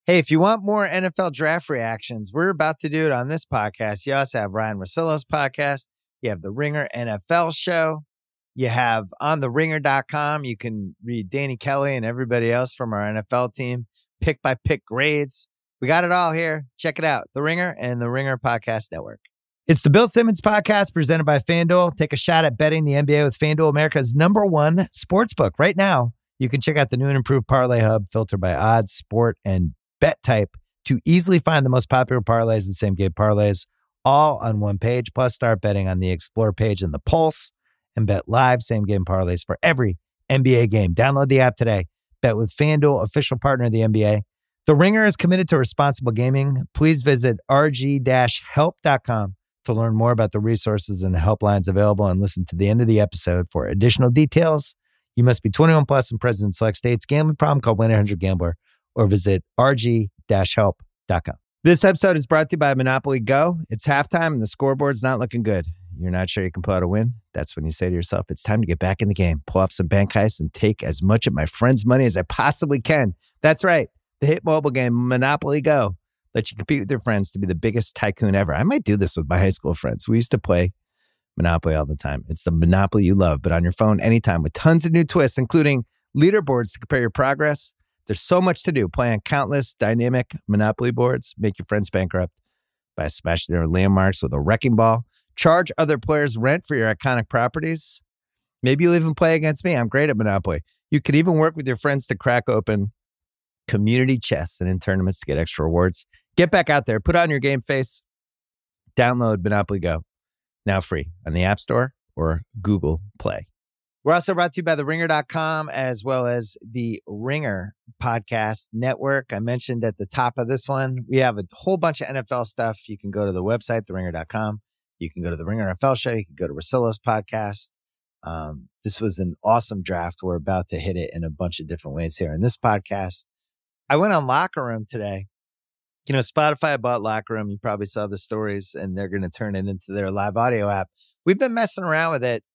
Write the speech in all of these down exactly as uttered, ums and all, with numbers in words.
Hey, if you want more N F L draft reactions, we're about to do it on this podcast. You also have Ryan Russillo's podcast. You have the Ringer N F L show. You have on the ringer dot com. You can read Danny Kelly and everybody else from our N F L team, pick by pick grades. We got it all here. Check it out. The Ringer and the Ringer Podcast Network. It's the Bill Simmons Podcast presented by FanDuel. Take a shot at betting the N B A with FanDuel, America's number one sportsbook. Right now, you can check out the new and improved Parlay Hub filtered by odds, sport, and bet type to easily find the most popular parlays and same game parlays all on one page. Plus, start betting on the Explore page and the Pulse and bet live same game parlays for every N B A game. Download the app today. Bet with FanDuel, official partner of the N B A. The Ringer is committed to responsible gaming. Please visit r g dash help dot com to learn more about the resources and helplines available and listen to the end of the episode for additional details. You must be twenty-one plus and present in select states. Gambling problem? Call one eight hundred gambler or visit r g dash help dot com. This episode is brought to you by Monopoly Go. It's halftime and the scoreboard's not looking good. You're not sure you can pull out a win? That's when you say to yourself, it's time to get back in the game, pull off some bank heists, and take as much of my friend's money as I possibly can. That's right. The hit mobile game Monopoly Go lets you compete with your friends to be the biggest tycoon ever. I might do this with my high school friends. We used to play Monopoly all the time. It's the Monopoly you love, but on your phone anytime with tons of new twists, including leaderboards to compare your progress. There's so much to do. Play on countless dynamic Monopoly boards. Make your friends bankrupt by smashing their landmarks with a wrecking ball. Charge other players rent for your iconic properties. Maybe you'll even play against me. I'm great at Monopoly. You could even work with your friends to crack open community chests and in tournaments to get extra rewards. Get back out there. Put on your game face. Download Monopoly Go. Now free on the App Store or Google Play. We're also brought to you by the ringer dot com as well as the Ringer Podcast Network. I mentioned at the top of this one, we have a whole bunch of N F L stuff. You can go to the website, the ringer dot com. You can go to the Ringer N F L show. You can go to Russillo's podcast. Um, this was an awesome draft. We're about to hit it in a bunch of different ways here in this podcast. I went on Locker Room today. You know, Spotify bought Locker Room. You probably saw the stories, and they're going to turn it into their live audio app. We've been messing around with it,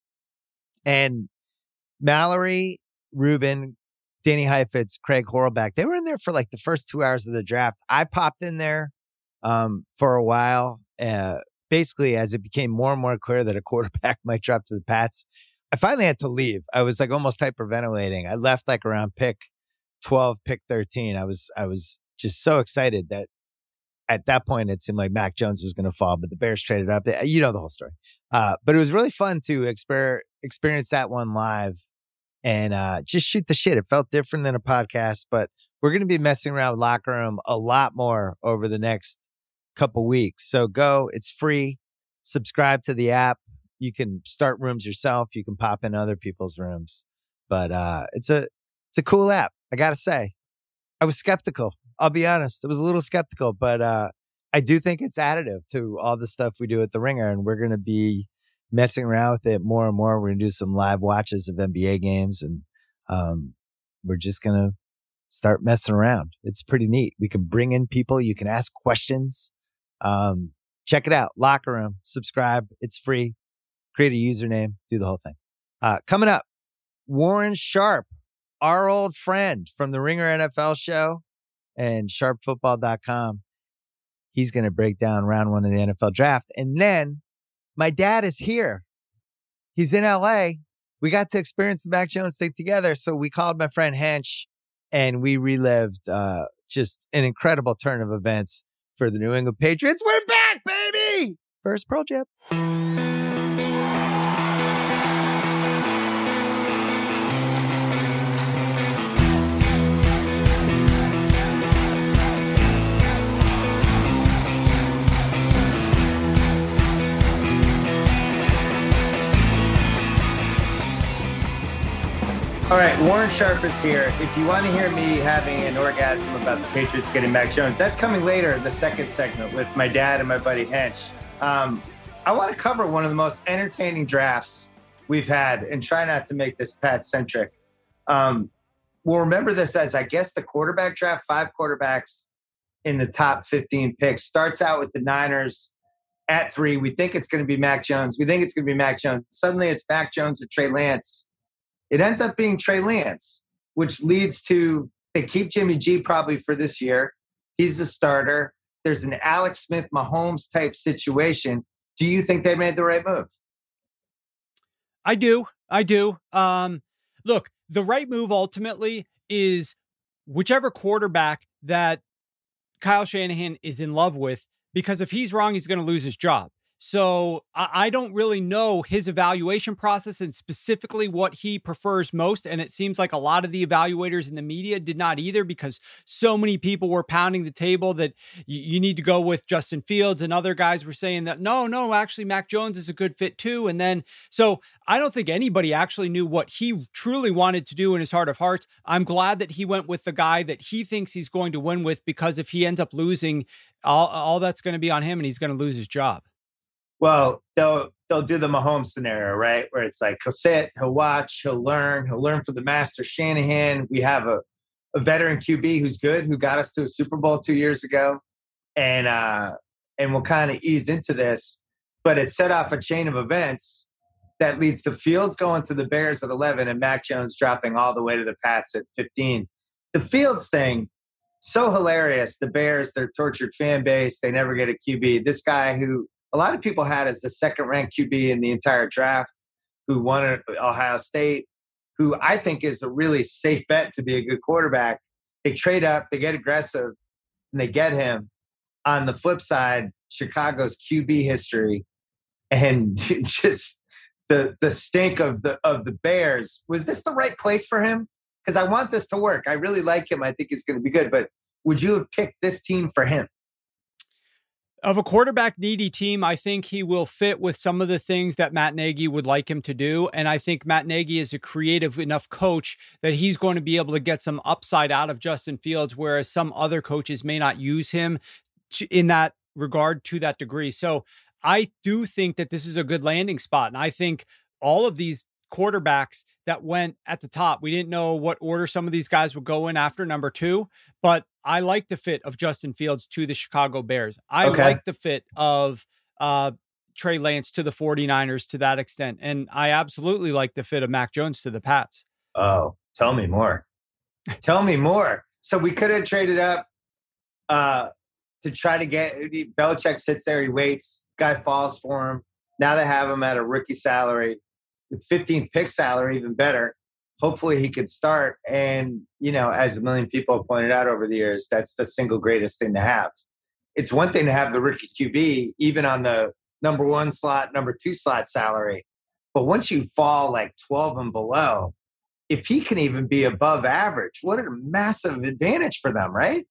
and Mallory, Rubin, Danny Heifetz, Craig Horlbeck, they were in there for like the first two hours of the draft. I popped in there um, for a while, uh, basically as it became more and more clear that a quarterback might drop to the Pats. I finally had to leave. I was like almost hyperventilating. I left like around pick twelve, pick thirteen. I was I was just so excited that at that point it seemed like Mac Jones was going to fall, but the Bears traded up. You know the whole story. Uh, but it was really fun to exper- experience that one live and uh, just shoot the shit. It felt different than a podcast, but we're going to be messing around with Locker Room a lot more over the next couple weeks. So go, it's free. Subscribe to the app. You can start rooms yourself. You can pop in other people's rooms, but uh, it's a it's a cool app. I got to say, I was skeptical. I'll be honest. I was a little skeptical, but uh, I do think it's additive to all the stuff we do at the Ringer, and we're going to be messing around with it more and more. We're going to do some live watches of N B A games, and um, we're just going to start messing around. It's pretty neat. We can bring in people. You can ask questions. Um, check it out. Locker Room. Subscribe. It's free. Create a username. Do the whole thing. Uh, coming up, Warren Sharp, our old friend from the Ringer N F L show and sharp football dot com. He's going to break down round one of the N F L draft. And then my dad is here. He's in L A. We got to experience the Mac Jones thing together. So we called my friend Hench and we relived uh, just an incredible turn of events for the New England Patriots. We're back, baby! First Pearl Jam. All right, Warren Sharp is here. If you want to hear me having an orgasm about the Patriots getting Mac Jones, that's coming later in the second segment with my dad and my buddy Hench. Um, I want to cover one of the most entertaining drafts we've had and try not to make this Pat-centric. Um, we'll remember this as, I guess, the quarterback draft, five quarterbacks in the top fifteen picks. Starts out with the Niners at three. We think it's going to be Mac Jones. We think it's going to be Mac Jones. Suddenly it's Mac Jones or Trey Lance. It ends up being Trey Lance, which leads to they keep Jimmy G probably for this year. He's the starter. There's an Alex Smith, Mahomes type situation. Do you think they made the right move? I do. I do. Um, look, the right move ultimately is whichever quarterback that Kyle Shanahan is in love with, because if he's wrong, he's going to lose his job. So I, I don't really know his evaluation process and specifically what he prefers most. And it seems like a lot of the evaluators in the media did not either, because so many people were pounding the table that you, you need to go with Justin Fields, and other guys were saying that, no, no, actually Mac Jones is a good fit too. And then, so I don't think anybody actually knew what he truly wanted to do in his heart of hearts. I'm glad that he went with the guy that he thinks he's going to win with, because if he ends up losing, all, all that's going to be on him and he's going to lose his job. Well, they'll they'll do the Mahomes scenario, right? Where it's like he'll sit, he'll watch, he'll learn, he'll learn from the master Shanahan. We have a, a veteran Q B who's good, who got us to a Super Bowl two years ago, and uh, and we'll kind of ease into this. But it set off a chain of events that leads to Fields going to the Bears at eleven and Mac Jones dropping all the way to the Pats at fifteen. The Fields thing, so hilarious. The Bears, their tortured fan base, they never get a Q B. This guy who a lot of people had as the second-ranked Q B in the entire draft, who won at Ohio State, who I think is a really safe bet to be a good quarterback. They trade up, they get aggressive, and they get him. On the flip side, Chicago's Q B history and just the the stink of the of the Bears. Was this the right place for him? Because I want this to work. I really like him. I think he's going to be good. But would you have picked this team for him? Of a quarterback needy team, I think he will fit with some of the things that Matt Nagy would like him to do. And I think Matt Nagy is a creative enough coach that he's going to be able to get some upside out of Justin Fields, whereas some other coaches may not use him to, in that regard to that degree. So I do think that this is a good landing spot. And I think all of these quarterbacks that went at the top, we didn't know what order some of these guys would go in after number two, but I like the fit of Justin Fields to the Chicago Bears. I okay. like the fit of uh, Trey Lance to the 49ers to that extent. And I absolutely like the fit of Mac Jones to the Pats. Oh, tell me more. Tell me more. So we could have traded up uh, to try to get – Belichick sits there, he waits, guy falls for him. Now they have him at a rookie salary. The fifteenth pick salary, even better. Hopefully he could start. And, you know, as a million people have pointed out over the years, that's the single greatest thing to have. It's one thing to have the rookie Q B, even on the number one slot, number two slot salary. But once you fall like twelve and below, if he can even be above average, what a massive advantage for them, right?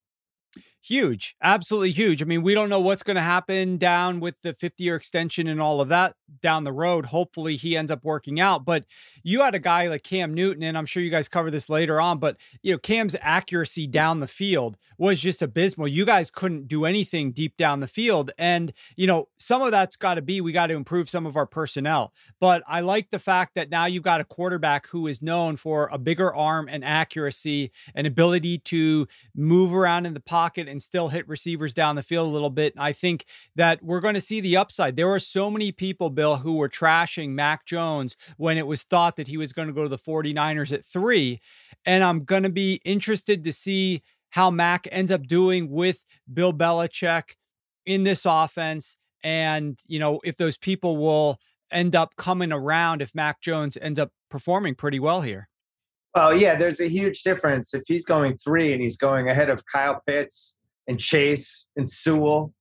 Huge. Absolutely huge. I mean, we don't know what's going to happen down with the fifty-year extension and all of that down the road. Hopefully he ends up working out. But you had a guy like Cam Newton, and I'm sure you guys cover this later on, but you know, Cam's accuracy down the field was just abysmal. You guys couldn't do anything deep down the field. And, you know, some of that's got to be, we got to improve some of our personnel. But I like the fact that now you've got a quarterback who is known for a bigger arm and accuracy and ability to move around in the pocket and still hit receivers down the field a little bit. I think that we're going to see the upside. There were so many people, Bill, who were trashing Mac Jones when it was thought that he was going to go to the 49ers at three. And I'm going to be interested to see how Mac ends up doing with Bill Belichick in this offense. And, you know, if those people will end up coming around, if Mac Jones ends up performing pretty well here. Oh, yeah, there's a huge difference. If he's going three and he's going ahead of Kyle Pitts and Chase and Sewell,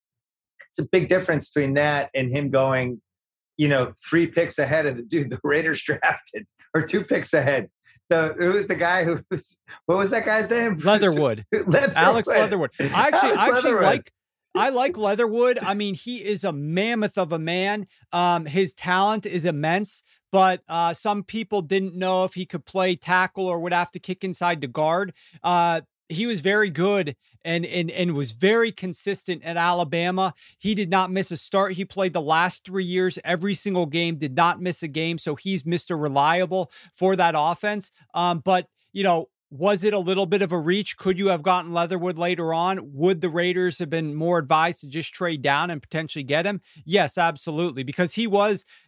it's a big difference between that and him going, you know, three picks ahead of the dude the Raiders drafted, or two picks ahead. So who was the guy who was, what was that guy's name? Leatherwood. Leatherwood. Alex Leatherwood. I actually, Alex I actually Leatherwood. like, I like Leatherwood. I mean, he is a mammoth of a man. Um, his talent is immense, but uh, some people didn't know if he could play tackle or would have to kick inside to guard. Uh, he was very good and, and, and was very consistent at Alabama. He did not miss a start. He played the last three years, every single game, did not miss a game. So he's Mister Reliable for that offense. Um, but, you know, was it a little bit of a reach? Could you have gotten Leatherwood later on? Would the Raiders have been more advised to just trade down and potentially get him? Yes, absolutely. Because he was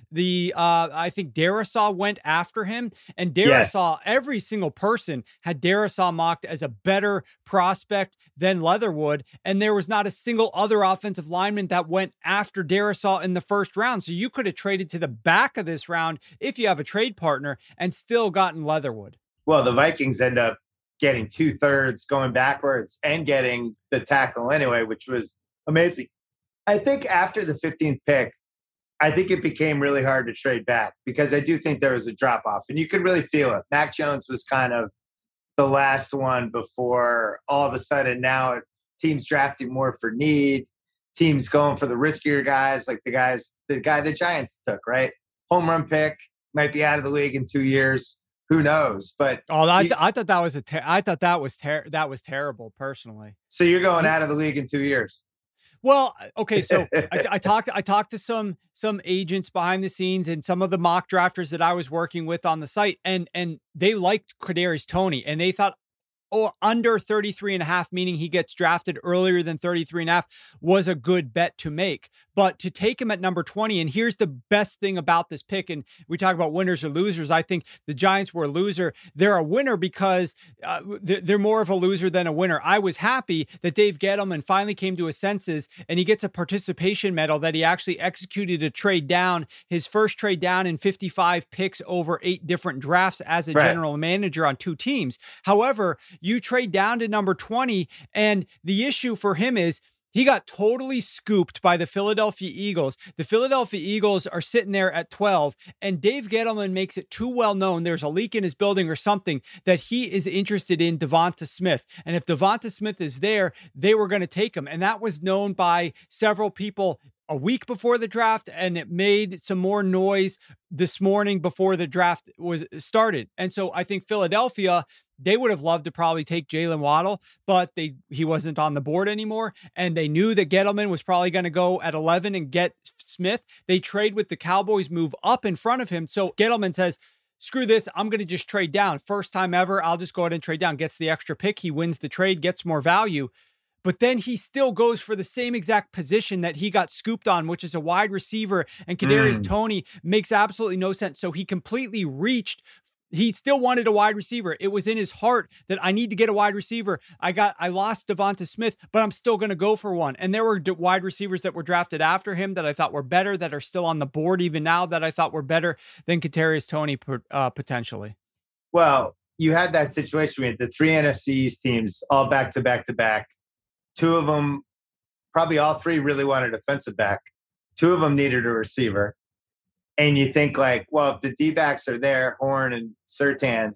the uh, I think Darrisaw went after him, and Yes. Darrisaw, every single person had Darrisaw mocked as a better prospect than Leatherwood, and there was not a single other offensive lineman that went after Darrisaw in the first round. So you could have traded to the back of this round if you have a trade partner and still gotten Leatherwood. Well, the Vikings end up getting two thirds going backwards and getting the tackle anyway, which was amazing. I think after the fifteenth pick, I think it became really hard to trade back because I do think there was a drop off and you could really feel it. Mac Jones was kind of the last one before all of a sudden now teams drafting more for need, teams going for the riskier guys, like the guys, the guy the Giants took, right? Home run pick, might be out of the league in two years. Who knows? But oh, I, th- I thought that was a ter- I thought that was ter- that was terrible personally. So you're going out of the league in two years. Well, okay, so I, I talked I talked to some some agents behind the scenes and some of the mock drafters that I was working with on the site, and and they liked Kadarius Toney, and they thought, or under thirty-three and a half, meaning he gets drafted earlier than thirty-three and a half, was a good bet to make. But to take him at number twenty, and here's the best thing about this pick, and we talk about winners or losers. I think the Giants were a loser. They're a winner because uh, they're more of a loser than a winner. I was happy that Dave Gettleman finally came to his senses, and he gets a participation medal that he actually executed a trade down, his first trade down in fifty-five picks over eight different drafts as a Right. general manager on two teams. However, you trade down to number twenty, and the issue for him is he got totally scooped by the Philadelphia Eagles. The Philadelphia Eagles are sitting there at twelve, and Dave Gettleman makes it too well known, there's a leak in his building or something, that he is interested in Devonta Smith. And if Devonta Smith is there, they were going to take him. And that was known by several people a week before the draft, and it made some more noise this morning before the draft was started. And so I think Philadelphia, they would have loved to probably take Jalen Waddle, but they he wasn't on the board anymore. And they knew that Gettleman was probably going to go at eleven and get Smith. They trade with the Cowboys, move up in front of him. So Gettleman says, screw this, I'm going to just trade down. First time ever, I'll just go ahead and trade down. Gets the extra pick. He wins the trade, gets more value. But then he still goes for the same exact position that he got scooped on, which is a wide receiver. And Kadarius Mm. Toney makes absolutely no sense. So he completely reached. He still wanted a wide receiver. It was in his heart that I need to get a wide receiver. I got, I lost Devonta Smith, but I'm still going to go for one. And there were d- wide receivers that were drafted after him that I thought were better, that are still on the board even now, that I thought were better than Kadarius Toney uh, potentially. Well, you had that situation with the three N F C East teams all back to back to back. Two of them, probably all three, really wanted a defensive back. Two of them needed a receiver. And you think like, well, if the D-backs are there, Horn and Surtain,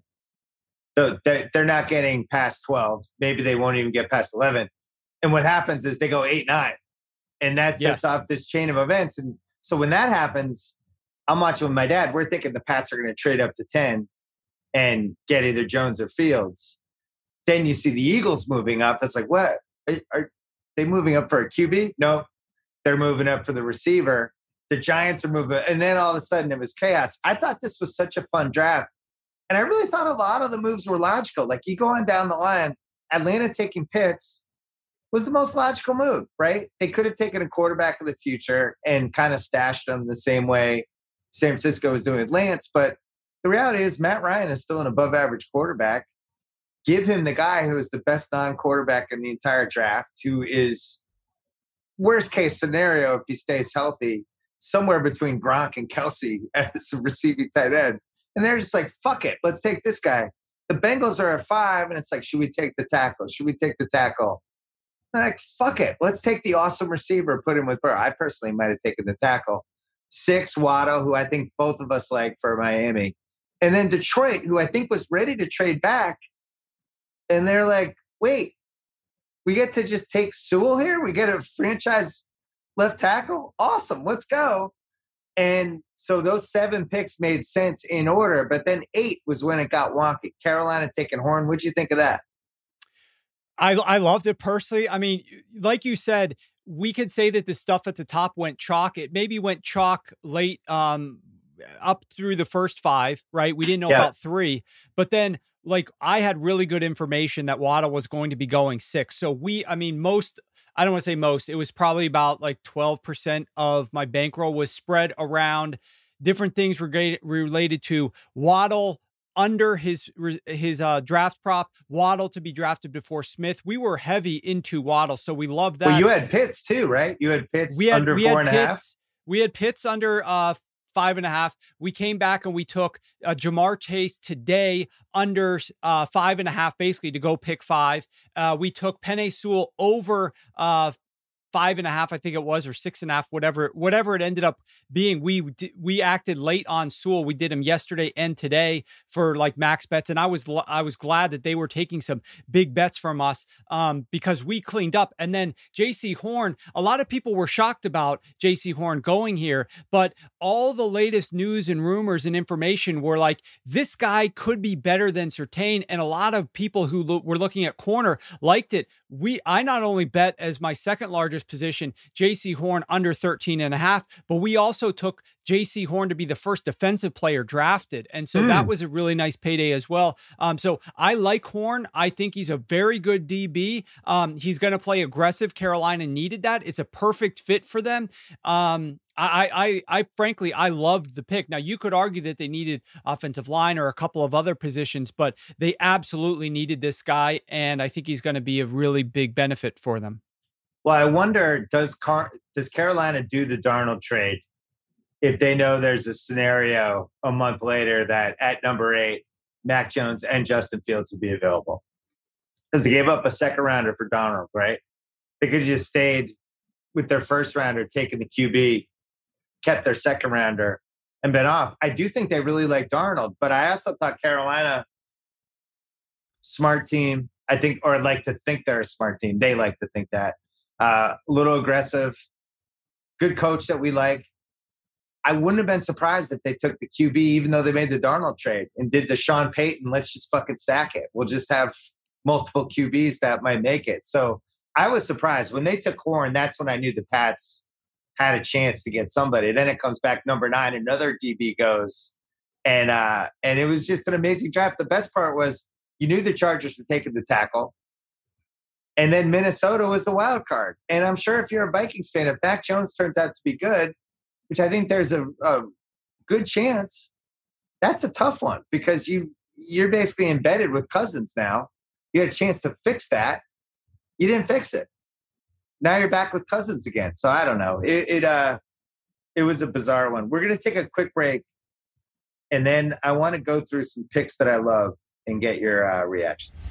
so they're not getting past twelve. Maybe they won't even get past eleven. And what happens is they go eight, nine. And that sets Yes. off this chain of events. And so when that happens, I'm watching with my dad. We're thinking the Pats are going to trade up to ten and get either Jones or Fields. Then you see the Eagles moving up. It's like, what? Are, are they moving up for a Q B? No, they're moving up for the receiver. The Giants are moving. And then all of a sudden it was chaos. I thought this was such a fun draft. And I really thought a lot of the moves were logical. Like you go on down the line, Atlanta taking Pitts was the most logical move, right? They could have taken a quarterback of the future and kind of stashed them the same way San Francisco was doing with Lance. But the reality is Matt Ryan is still an above average quarterback. Give him the guy who is the best non-quarterback in the entire draft, who is worst case scenario if he stays healthy, somewhere between Gronk and Kelsey as a receiving tight end. And they're just like, fuck it, let's take this guy. The Bengals are at five, and it's like, should we take the tackle? Should we take the tackle? They're like, fuck it, let's take the awesome receiver, put him with Burrow. I personally might have taken the tackle. Six, Waddle, who I think both of us like for Miami. And then Detroit, who I think was ready to trade back. And they're like, wait, we get to just take Sewell here? We get a franchise left tackle? Awesome, let's go. And so those seven picks made sense in order, but then eight was when it got wonky. Carolina taking Horn. What'd you think of that? I I loved it personally. I mean, like you said, we could say that the stuff at the top went chalk. It maybe went chalk late, um, up through the first five, right? We didn't know Yeah. about three, but then like I had really good information that Waddle was going to be going six. So we, I mean, most, I don't want to say most, it was probably about like twelve percent of my bankroll was spread around different things rega- related to Waddle under his his uh, draft prop, Waddle to be drafted before Smith. We were heavy into Waddle, so we love that. Well, you had Pitts too, right? You had Pitts we had, under we four had and a Pitts, half. We had Pitts under uh, five and a half. We came back and we took uh, Jamar Chase today under uh, five and a half, basically to go pick five. Uh, we took Penei Sewell over uh, five and a half, I think it was, or six and a half, whatever, whatever it ended up being. We, we acted late on Sewell. We did him yesterday and today for like max bets. And I was, I was glad that they were taking some big bets from us um, because we cleaned up. And then J C Horn, a lot of people were shocked about J C Horn going here, but all the latest news and rumors and information were like, this guy could be better than Surtain. And a lot of people who lo- were looking at corner liked it. We, I not only bet as my second largest position, J C Horn under thirteen and a half, but we also took J C Horn to be the first defensive player drafted. And so mm. that was a really nice payday as well. Um, so I like Horn. I think he's a very good D B. Um, he's going to play aggressive. Carolina needed that. It's a perfect fit for them. Um, I, I, I, frankly, I loved the pick. Now, you could argue that they needed offensive line or a couple of other positions, but they absolutely needed this guy, and I think he's going to be a really big benefit for them. Well, I wonder, does Car- does Carolina do the Darnold trade if they know there's a scenario a month later that at number eight, Mac Jones and Justin Fields would be available? Because they gave up a second rounder for Darnold, right? They could have just stayed with their first rounder, taking the Q B, kept their second rounder, and been off. I do think they really like Darnold, but I also thought Carolina, smart team, I think, or like to think they're a smart team. They like to think that. Uh, a little aggressive, good coach that we like. I wouldn't have been surprised if they took the Q B, even though they made the Darnold trade and did the Sean Payton, let's just fucking stack it. We'll just have multiple Q Bs that might make it. So I was surprised. When they took Horn, that's when I knew the Pats had a chance to get somebody. Then it comes back number nine, another D B goes. And uh, and it was just an amazing draft. The best part was you knew the Chargers were taking the tackle. And then Minnesota was the wild card. And I'm sure if you're a Vikings fan, if Mac Jones turns out to be good, which I think there's a, a good chance, that's a tough one because you you're basically embedded with Cousins now. You had a chance to fix that. You didn't fix it. Now you're back with Cousins again. So I don't know. It it uh it was a bizarre one. We're gonna take a quick break, and then I want to go through some picks that I love and get your uh, reactions.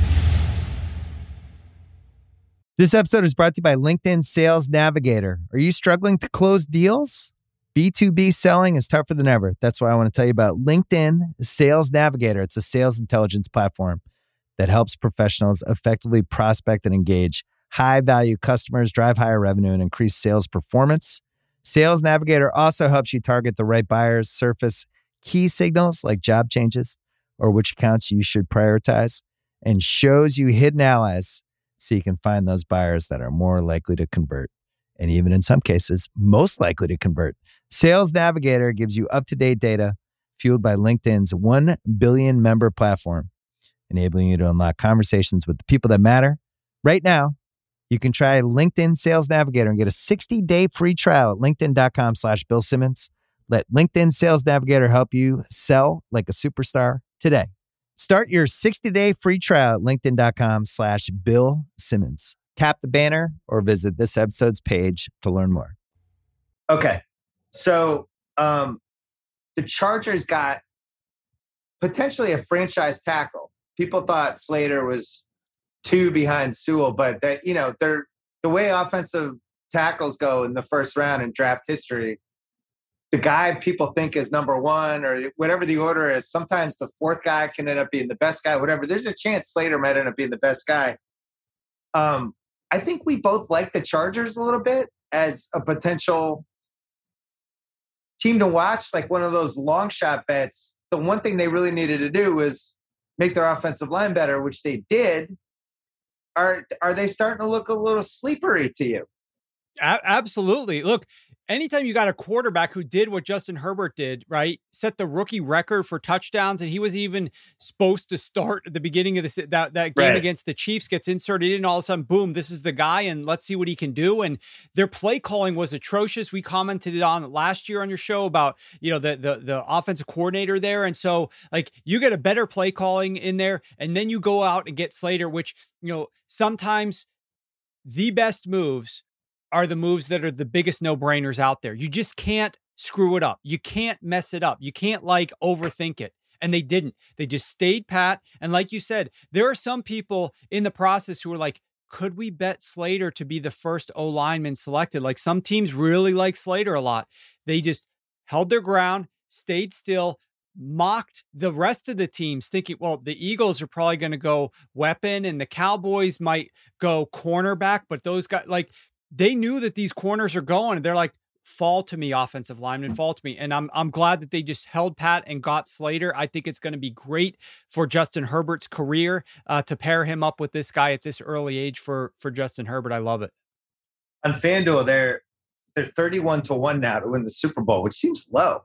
This episode is brought to you by LinkedIn Sales Navigator. Are you struggling to close deals? B two B selling is tougher than ever. That's why I want to tell you about LinkedIn Sales Navigator. It's a sales intelligence platform that helps professionals effectively prospect and engage high-value customers, drive higher revenue, and increase sales performance. Sales Navigator also helps you target the right buyers, surface key signals like job changes or which accounts you should prioritize, and shows you hidden allies so you can find those buyers that are more likely to convert, and even in some cases, most likely to convert. Sales Navigator gives you up-to-date data fueled by LinkedIn's one billion member platform, enabling you to unlock conversations with the people that matter. Right now, you can try LinkedIn Sales Navigator and get a sixty-day free trial at linkedin.com slash Bill Simmons. Let LinkedIn Sales Navigator help you sell like a superstar today. Start your sixty-day free trial at linkedin.com slash Bill Simmons. Tap the banner or visit this episode's page to learn more. Okay. So um, the Chargers got potentially a franchise tackle. People thought Slater was two behind Sewell, but that, you know, they're the way offensive tackles go in the first round in draft history, the guy people think is number one or whatever the order is, sometimes the fourth guy can end up being the best guy, whatever. There's a chance Slater might end up being the best guy. Um, I think we both like the Chargers a little bit as a potential team to watch, like one of those long shot bets. The one thing they really needed to do was make their offensive line better, which they did. Are are they starting to look a little sleepery to you? A- absolutely. Look, anytime you got a quarterback who did what Justin Herbert did, right? Set the rookie record for touchdowns, and he was even supposed to start at the beginning of this that, that game Right. against the Chiefs, gets inserted in, all of a sudden, boom, this is the guy, and let's see what he can do. And their play calling was atrocious. We commented it on last year on your show about, you know, the the the offensive coordinator there. And so, like, you get a better play calling in there, and then you go out and get Slater, which, you know, sometimes the best moves are the moves that are the biggest no-brainers out there. You just can't screw it up. You can't mess it up. You can't like overthink it. And they didn't. They just stayed pat. And like you said, there are some people in the process who are like, could we bet Slater to be the first O-lineman selected? Like, some teams really like Slater a lot. They just held their ground, stayed still, mocked the rest of the teams, thinking, well, the Eagles are probably going to go weapon and the Cowboys might go cornerback, but those guys, like, they knew that these corners are going, and they're like, fall to me, offensive lineman, fall to me. And I'm I'm glad that they just held pat and got Slater. I think it's going to be great for Justin Herbert's career uh, to pair him up with this guy at this early age for for Justin Herbert. I love it. On FanDuel, they're they're thirty-one to one now to win the Super Bowl, which seems low.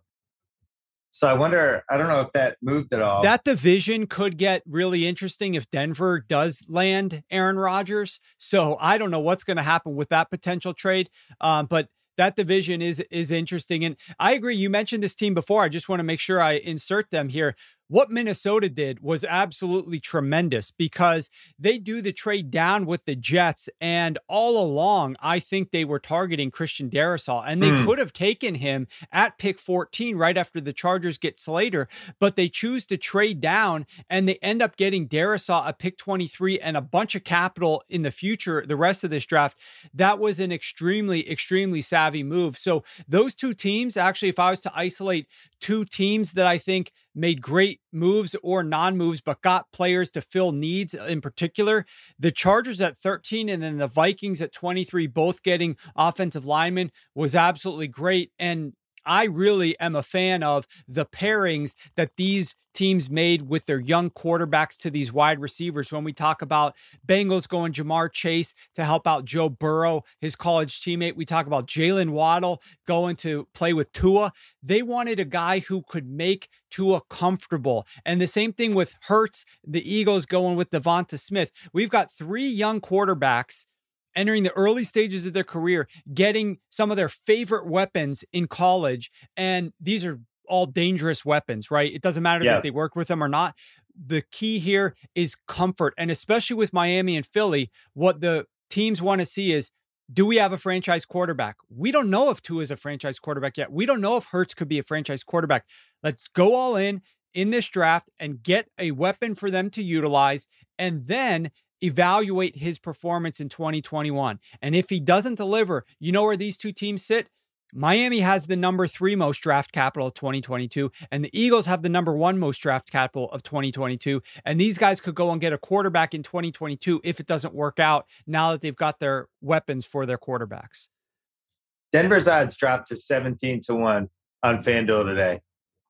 So I wonder, I don't know if that moved at all. That division could get really interesting if Denver does land Aaron Rodgers. So I don't know what's going to happen with that potential trade. Um, but that division is is interesting. And I agree. You mentioned this team before. I just want to make sure I insert them here. What Minnesota did was absolutely tremendous, because they do the trade down with the Jets. And all along, I think they were targeting Christian Darrisaw, and they mm. could have taken him at pick fourteen right after the Chargers get Slater, but they choose to trade down, and they end up getting Darrisaw at pick twenty-three and a bunch of capital in the future, the rest of this draft. That was an extremely, extremely savvy move. So those two teams, actually, if I was to isolate two teams that I think made great moves or non-moves, but got players to fill needs in particular, the Chargers at thirteen and then the Vikings at twenty-three, both getting offensive linemen, was absolutely great. And I really am a fan of the pairings that these teams made with their young quarterbacks to these wide receivers. When we talk about Bengals going Jamar Chase to help out Joe Burrow, his college teammate, we talk about Jalen Waddle going to play with Tua. They wanted a guy who could make Tua comfortable. And the same thing with Hurts, the Eagles going with Devonta Smith. We've got three young quarterbacks entering the early stages of their career, getting some of their favorite weapons in college. And these are all dangerous weapons, right? It doesn't matter yeah. that they worked with them or not. The key here is comfort. And especially with Miami and Philly, what the teams want to see is, do we have a franchise quarterback? We don't know if Tua is a franchise quarterback yet. We don't know if Hurts could be a franchise quarterback. Let's go all in in this draft and get a weapon for them to utilize, and then evaluate his performance in twenty twenty-one. And if he doesn't deliver, you know where these two teams sit? Miami has the number three most draft capital of twenty twenty-two, and the Eagles have the number one most draft capital of twenty twenty-two. And these guys could go and get a quarterback in twenty twenty-two if it doesn't work out, now that they've got their weapons for their quarterbacks. Denver's odds dropped to seventeen to one on FanDuel today,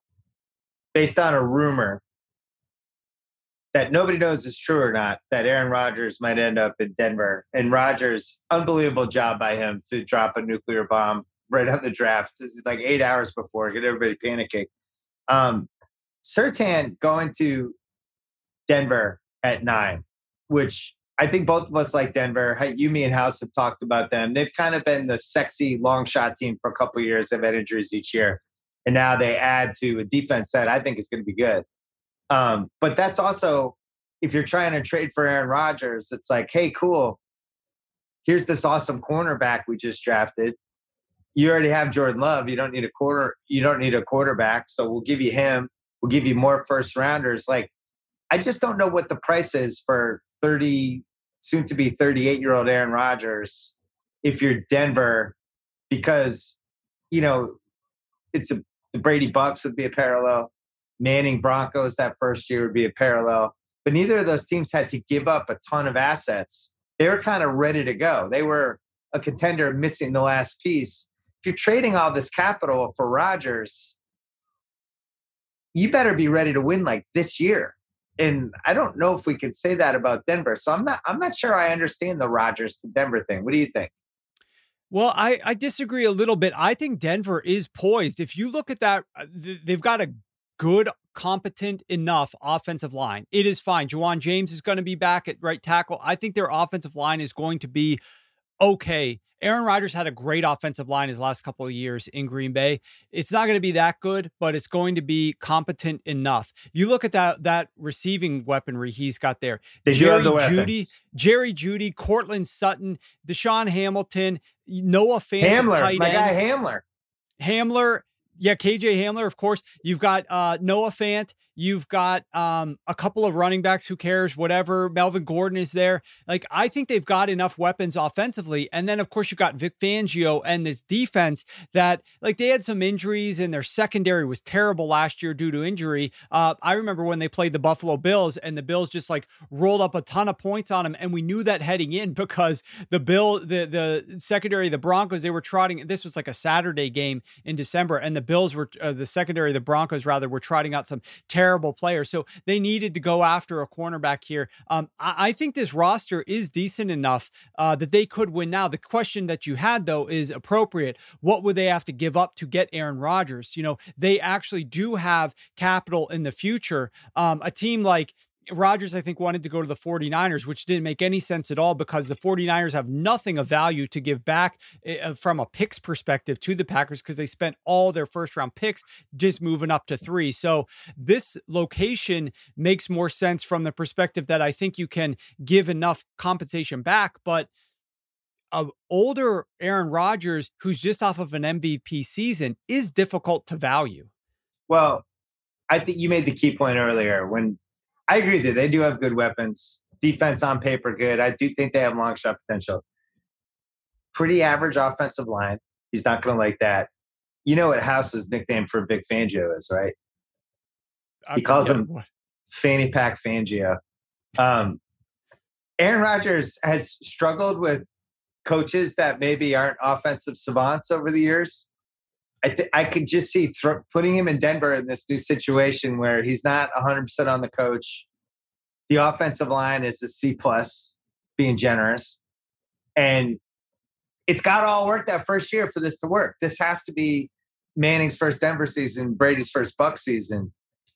based on a rumor that nobody knows is true or not, that Aaron Rodgers might end up in Denver. And Rodgers, unbelievable job by him to drop a nuclear bomb right on the draft. This is like eight hours before, get everybody panicking. Um, Surtain going to Denver at nine, which I think both of us like Denver. You, me, and House have talked about them. They've kind of been the sexy long shot team for a couple of years. They've had injuries each year. And now they add to a defense that I think is going to be good. Um, but that's also, if you're trying to trade for Aaron Rodgers, it's like, hey, cool. Here's this awesome cornerback we just drafted. You already have Jordan Love. You don't need a quarter. You don't need a quarterback. So we'll give you him. We'll give you more first rounders. Like, I just don't know what the price is for thirty, soon to be thirty-eight year old Aaron Rodgers if you're Denver, because, you know, it's a, the Brady Bucks would be a parallel. Manning Broncos that first year would be a parallel. But neither of those teams had to give up a ton of assets. They were kind of ready to go. They were a contender missing the last piece. If you're trading all this capital for Rodgers, you better be ready to win like this year. And I don't know if we could say that about Denver. So I'm not I'm not sure I understand the Rodgers to Denver thing. What do you think? Well, I, I disagree a little bit. I think Denver is poised. If you look at that, uh, th- they've got a good, competent enough offensive line. It is fine. Juwan James is going to be back at right tackle. I think their offensive line is going to be okay. Aaron Rodgers had a great offensive line his last couple of years in Green Bay. It's not going to be that good, but it's going to be competent enough. You look at that that receiving weaponry he's got there. They Jerry do have the Jeudy, weapons. Jerry Jeudy, Cortland Sutton, Deshaun Hamilton, Noah Fant, at Hamler, tight my end. guy Hamler. Hamler, yeah, K J Hamler, of course. You've got uh, Noah Fant. You've got um, a couple of running backs. Who cares? Whatever. Melvin Gordon is there. Like, I think they've got enough weapons offensively. And then, of course, you've got Vic Fangio and this defense that, like, they had some injuries and their secondary was terrible last year due to injury. Uh, I remember when they played the Buffalo Bills and the Bills just like rolled up a ton of points on them. And we knew that heading in because the Bill, the, the secondary, the Broncos, they were trotting. This was like a Saturday game in December, and the Bills were, uh, the secondary, the Broncos rather, were trotting out some terrible players. So they needed to go after a cornerback here. Um, I, I think this roster is decent enough uh, that they could win now. The question that you had, though, is appropriate. What would they have to give up to get Aaron Rodgers? You know, they actually do have capital in the future. Um, a team like Rodgers, I think, wanted to go to the 49ers, which didn't make any sense at all because the 49ers have nothing of value to give back uh, from a picks perspective to the Packers because they spent all their first round picks just moving up to three. So this location makes more sense from the perspective that I think you can give enough compensation back, but a older Aaron Rodgers who's just off of an M V P season is difficult to value. Well, I think you made the key point earlier when I agree with you. They do have good weapons. Defense on paper, good. I do think they have long shot potential. Pretty average offensive line. He's not going to like that. You know what House's nickname for Vic Fangio is, right? I He calls him what. Fanny Pack Fangio. Um, Aaron Rodgers has struggled with coaches that maybe aren't offensive savants over the years. I th- I could just see th- putting him in Denver in this new situation where he's not one hundred percent on the coach. The offensive line is a C plus, being generous. And it's got to all work that first year for this to work. This has to be Manning's first Denver season, Brady's first Buck season.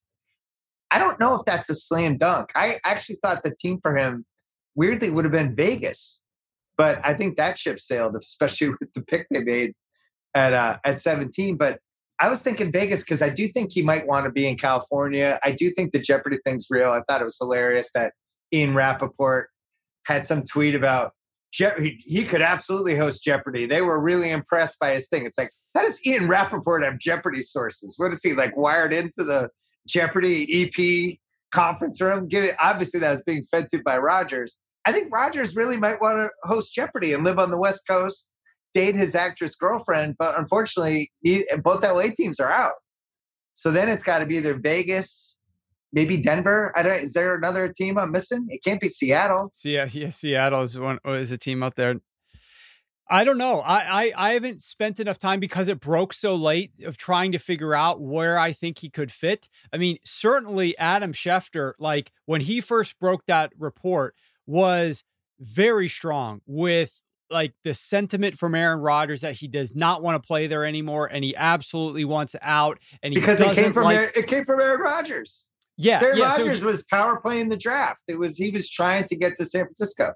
I don't know if that's a slam dunk. I actually thought the team for him weirdly would have been Vegas. But I think that ship sailed, especially with the pick they made at uh, at seventeen. But I was thinking Vegas because I do think he might want to be in California. I do think the Jeopardy thing's real. I thought it was hilarious that Ian Rappaport had some tweet about Je- he, he could absolutely host Jeopardy. They were really impressed by his thing. It's like, how does Ian Rappaport have Jeopardy sources? What is he, like, wired into the Jeopardy E P conference room? Give it, obviously, that was being fed to by Rodgers. I think Rodgers really might want to host Jeopardy and live on the West Coast, date his actress girlfriend, but unfortunately, he, both L A teams are out. So then it's got to be either Vegas, maybe Denver. I don't. Is there another team I'm missing? It can't be Seattle. So yeah, yeah, Seattle is one is a team out there. I don't know. I, I I haven't spent enough time because it broke so late of trying to figure out where I think he could fit. I mean, certainly Adam Schefter, like when he first broke that report, was very strong with like the sentiment from Aaron Rodgers that he does not want to play there anymore and he absolutely wants out. And he because it came from like, Aaron, it came from Aaron Rodgers. Yeah, Aaron yeah, Rodgers so, was power playing the draft. It was he was trying to get to San Francisco.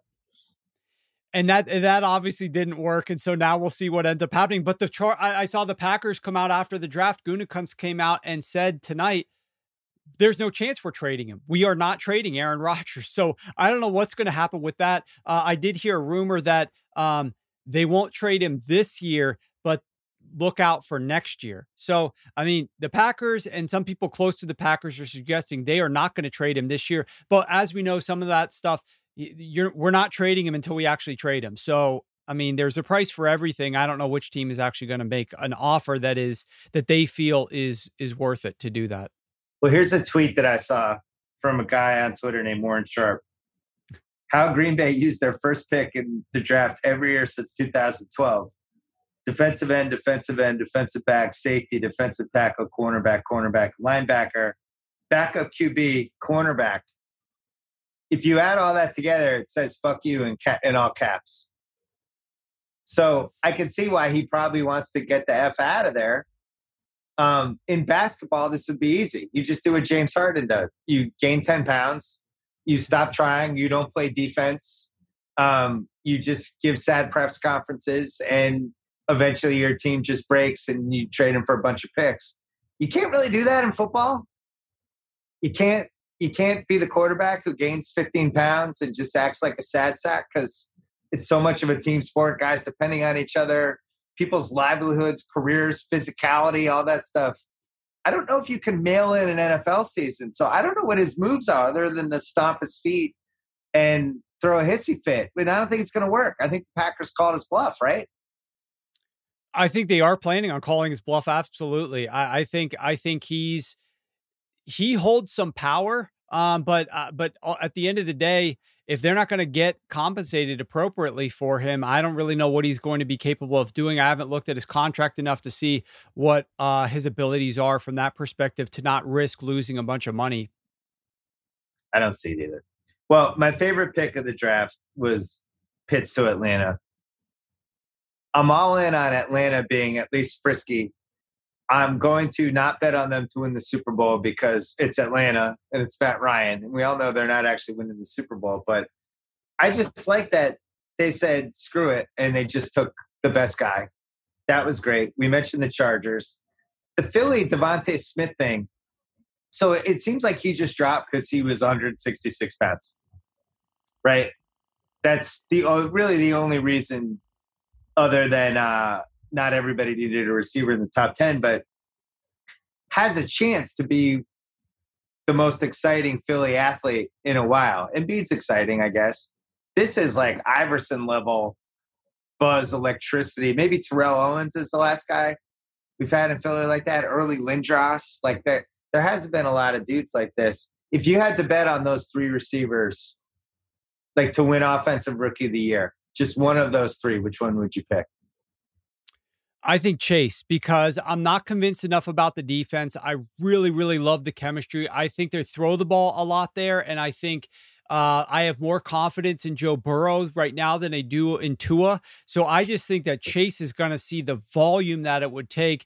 And that that obviously didn't work. And so now we'll see what ends up happening. But the chart, I, I saw the Packers come out after the draft. Gutekunst came out and said tonight, there's no chance we're trading him. We are not trading Aaron Rodgers. So I don't know what's going to happen with that. Uh, I did hear a rumor that um, they won't trade him this year, but look out for next year. So, I mean, the Packers and some people close to the Packers are suggesting they are not going to trade him this year. But as we know, some of that stuff, you're, we're not trading him until we actually trade him. So, I mean, there's a price for everything. I don't know which team is actually going to make an offer that is that they feel is is worth it to do that. Well, here's a tweet that I saw from a guy on Twitter named Warren Sharp. How Green Bay used their first pick in the draft every year since two thousand twelve. Defensive end, defensive end, defensive back, safety, defensive tackle, cornerback, cornerback, linebacker, backup Q B, cornerback. If you add all that together, it says fuck you in, ca- in all caps. So I can see why he probably wants to get the F out of there. Um, in basketball, this would be easy. You just do what James Harden does. You gain ten pounds, you stop trying, you don't play defense, um, you just give sad press conferences, and eventually your team just breaks and you trade them for a bunch of picks. You can't really do that in football. You can't you can't be the quarterback who gains fifteen pounds and just acts like a sad sack, because it's so much of a team sport, guys depending on each other, people's livelihoods, careers, physicality, all that stuff. I don't know if you can mail in an N F L season. So I don't know what his moves are other than to stomp his feet and throw a hissy fit. But I don't think it's going to work. I think the Packers called his bluff, right? I think they are planning on calling his bluff. Absolutely. I, I think, I think he's, he holds some power. Um, but, uh, but at the end of the day, if they're not going to get compensated appropriately for him, I don't really know what he's going to be capable of doing. I haven't looked at his contract enough to see what uh, his abilities are from that perspective to not risk losing a bunch of money. I don't see it either. Well, my favorite pick of the draft was Pitts to Atlanta. I'm all in on Atlanta being at least frisky. I'm going to not bet on them to win the Super Bowl because it's Atlanta and it's Matt Ryan. And we all know they're not actually winning the Super Bowl. But I just like that they said, screw it. And they just took the best guy. That was great. We mentioned the Chargers. The Philly Devontae Smith thing. So it seems like he just dropped because he was one hundred sixty-six pounds. Right? That's the really the only reason, other than uh, not everybody needed a receiver in the top ten, but has a chance to be the most exciting Philly athlete in a while. Embiid's exciting, I guess. This is like Iverson level buzz, electricity. Maybe Terrell Owens is the last guy we've had in Philly like that. Early Lindros. Like that. There hasn't been a lot of dudes like this. If you had to bet on those three receivers, like to win Offensive Rookie of the Year, just one of those three, which one would you pick? I think Chase, because I'm not convinced enough about the defense. I really, really love the chemistry. I think they throw the ball a lot there. And I think uh, I have more confidence in Joe Burrow right now than I do in Tua. So I just think that Chase is going to see the volume that it would take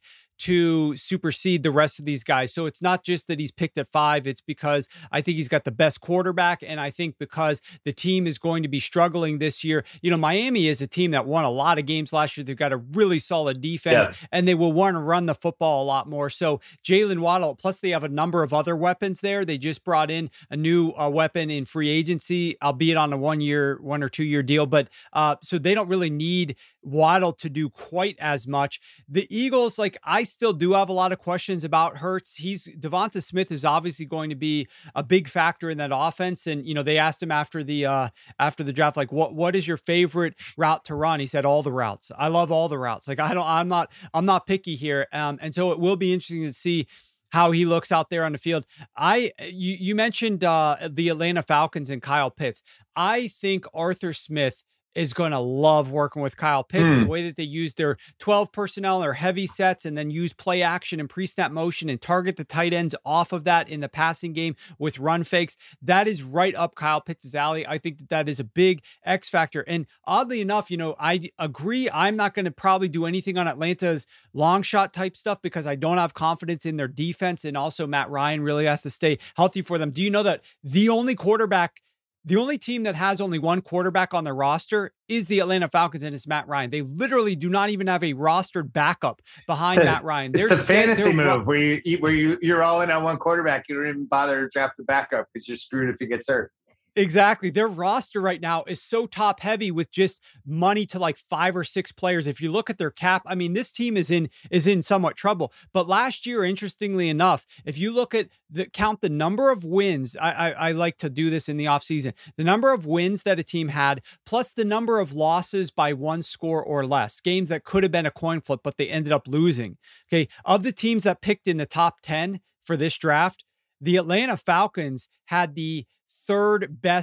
to supersede the rest of these guys. So it's not just that he's picked at five. It's because I think he's got the best quarterback. And I think because the team is going to be struggling this year. You know, Miami is a team that won a lot of games last year. They've got a really solid defense, yeah, and they will want to run the football a lot more. So Jalen Waddle, plus they have a number of other weapons there. They just brought in a new uh, weapon in free agency, albeit on a one year, one or two year deal. But uh, so they don't really need Waddle to do quite as much. The Eagles, like I still do have a lot of questions about Hurts. He's Devonta Smith is obviously going to be a big factor in that offense. And, you know, they asked him after the, uh, after the draft, like, what, what is your favorite route to run? He said, all the routes. I love all the routes. Like, I don't, I'm not, I'm not picky here. Um, and so it will be interesting to see how he looks out there on the field. I, you, you mentioned, uh, the Atlanta Falcons and Kyle Pitts. I think Arthur Smith is going to love working with Kyle Pitts, mm. the way that they use their twelve personnel, their heavy sets, and then use play action and pre-snap motion and target the tight ends off of that in the passing game with run fakes. That is right up Kyle Pitts' alley. I think that that is a big X factor. And oddly enough, you know, I agree. I'm not going to probably do anything on Atlanta's long shot type stuff because I don't have confidence in their defense. And also Matt Ryan really has to stay healthy for them. Do you know that the only quarterback The only team that has only one quarterback on their roster is the Atlanta Falcons, and it's Matt Ryan. They literally do not even have a rostered backup behind it's Matt Ryan. It's a fantasy move where you where you you're all in on one quarterback. You don't even bother to draft the backup because you're screwed if he gets hurt. Exactly. Their roster right now is so top heavy with just money to like five or six players. If you look at their cap, I mean, this team is in, is in somewhat trouble, but last year, interestingly enough, if you look at the count, the number of wins, I, I, I like to do this in the offseason, the number of wins that a team had, plus the number of losses by one score or less, games that could have been a coin flip, but they ended up losing. Okay. Of the teams that picked in the top ten for this draft, the Atlanta Falcons had the third best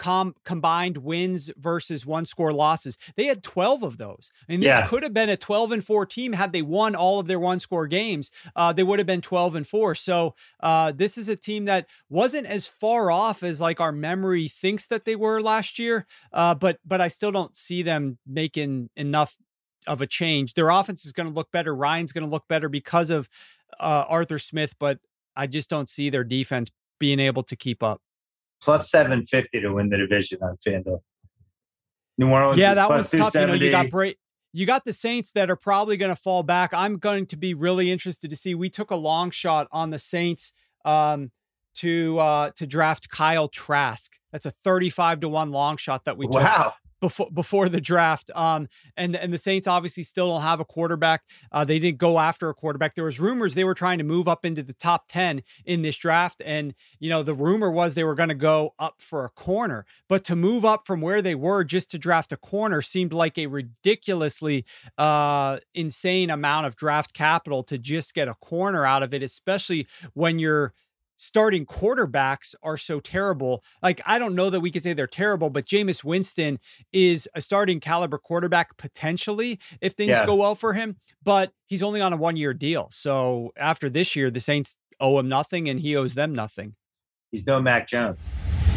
com- combined wins versus one score losses. They had twelve of those. And this Yeah. could have been a twelve and four team had they won all of their one score games. Uh, they would have been twelve and four. So uh, this is a team that wasn't as far off as like our memory thinks that they were last year. Uh, but, but I still don't see them making enough of a change. Their offense is going to look better. Ryan's going to look better because of uh, Arthur Smith, but I just don't see their defense being able to keep up. Plus seven fifty to win the division on FanDuel. New Orleans yeah, is that plus one's tough. You know, you got two seventy. Bra- you got the Saints that are probably going to fall back. I'm going to be really interested to see. We took a long shot on the Saints um, to uh, to draft Kyle Trask. That's a thirty-five to one long shot that we took. Wow. Before before the draft, um, and and the Saints obviously still don't have a quarterback. Uh, they didn't go after a quarterback. There was rumors they were trying to move up into the top ten in this draft, and you know the rumor was they were going to go up for a corner. But to move up from where they were just to draft a corner seemed like a ridiculously uh, insane amount of draft capital to just get a corner out of it, especially when you're starting quarterbacks are so terrible. Like, I don't know that we could say they're terrible, but Jameis Winston is a starting caliber quarterback potentially if things Yeah. go well for him, but he's only on a one-year deal. So after this year, the Saints owe him nothing and he owes them nothing. He's no Mac Jones.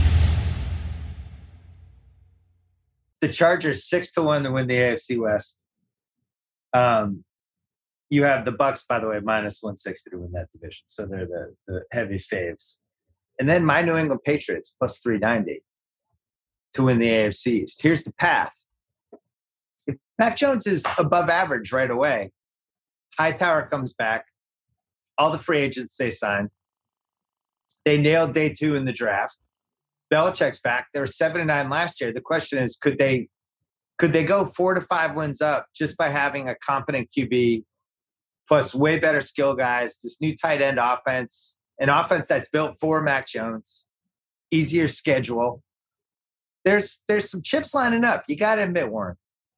The Chargers six to one to win the A F C West. Um, you have the Bucks, by the way, minus one sixty to win that division, so they're the the heavy faves. And then my New England Patriots plus three ninety to win the A F C East. Here's the path. If Mac Jones is above average right away, Hightower comes back, all the free agents they signed, they nailed day two in the draft. Belichick's back. They were seven and nine last year. The question is, could they could they go four to five wins up just by having a competent Q B plus way better skill guys, this new tight end offense, an offense that's built for Mac Jones, easier schedule. There's there's some chips lining up. You got to admit, Warren.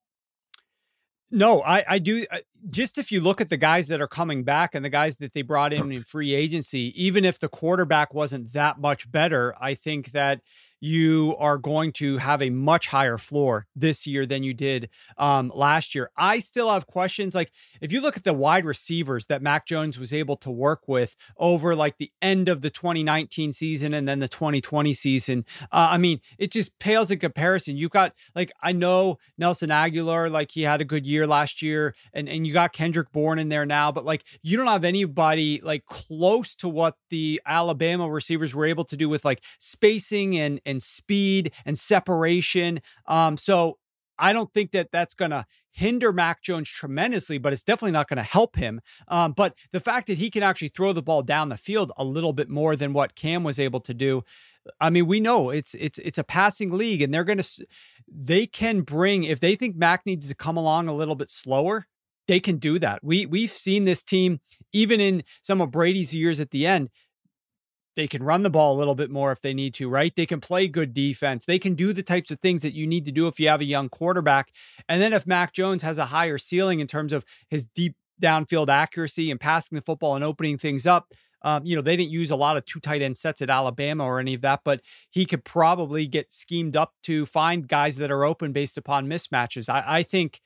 No, I, I do. uh, Just if you look at the guys that are coming back and the guys that they brought in in free agency, even if the quarterback wasn't that much better, I think that you are going to have a much higher floor this year than you did um, last year. I still have questions. Like if you look at the wide receivers that Mac Jones was able to work with over like the end of the twenty nineteen season and then the twenty twenty season, uh, I mean, it just pales in comparison. You've got like, I know Nelson Aguilar, like he had a good year last year and, and you got Kendrick Bourne in there now, but like you don't have anybody like close to what the Alabama receivers were able to do with like spacing and, and speed and separation. Um, so I don't think that that's going to hinder Mac Jones tremendously, but it's definitely not going to help him. Um, but the fact that he can actually throw the ball down the field a little bit more than what Cam was able to do. I mean, we know it's, it's, it's a passing league and they're going to, they can bring, if they think Mac needs to come along a little bit slower, they can do that. We, we've seen this team, even in some of Brady's years at the end, they can run the ball a little bit more if they need to, right? They can play good defense. They can do the types of things that you need to do if you have a young quarterback. And then if Mac Jones has a higher ceiling in terms of his deep downfield accuracy and passing the football and opening things up, um, you know, they didn't use a lot of two tight end sets at Alabama or any of that, but he could probably get schemed up to find guys that are open based upon mismatches. I, I think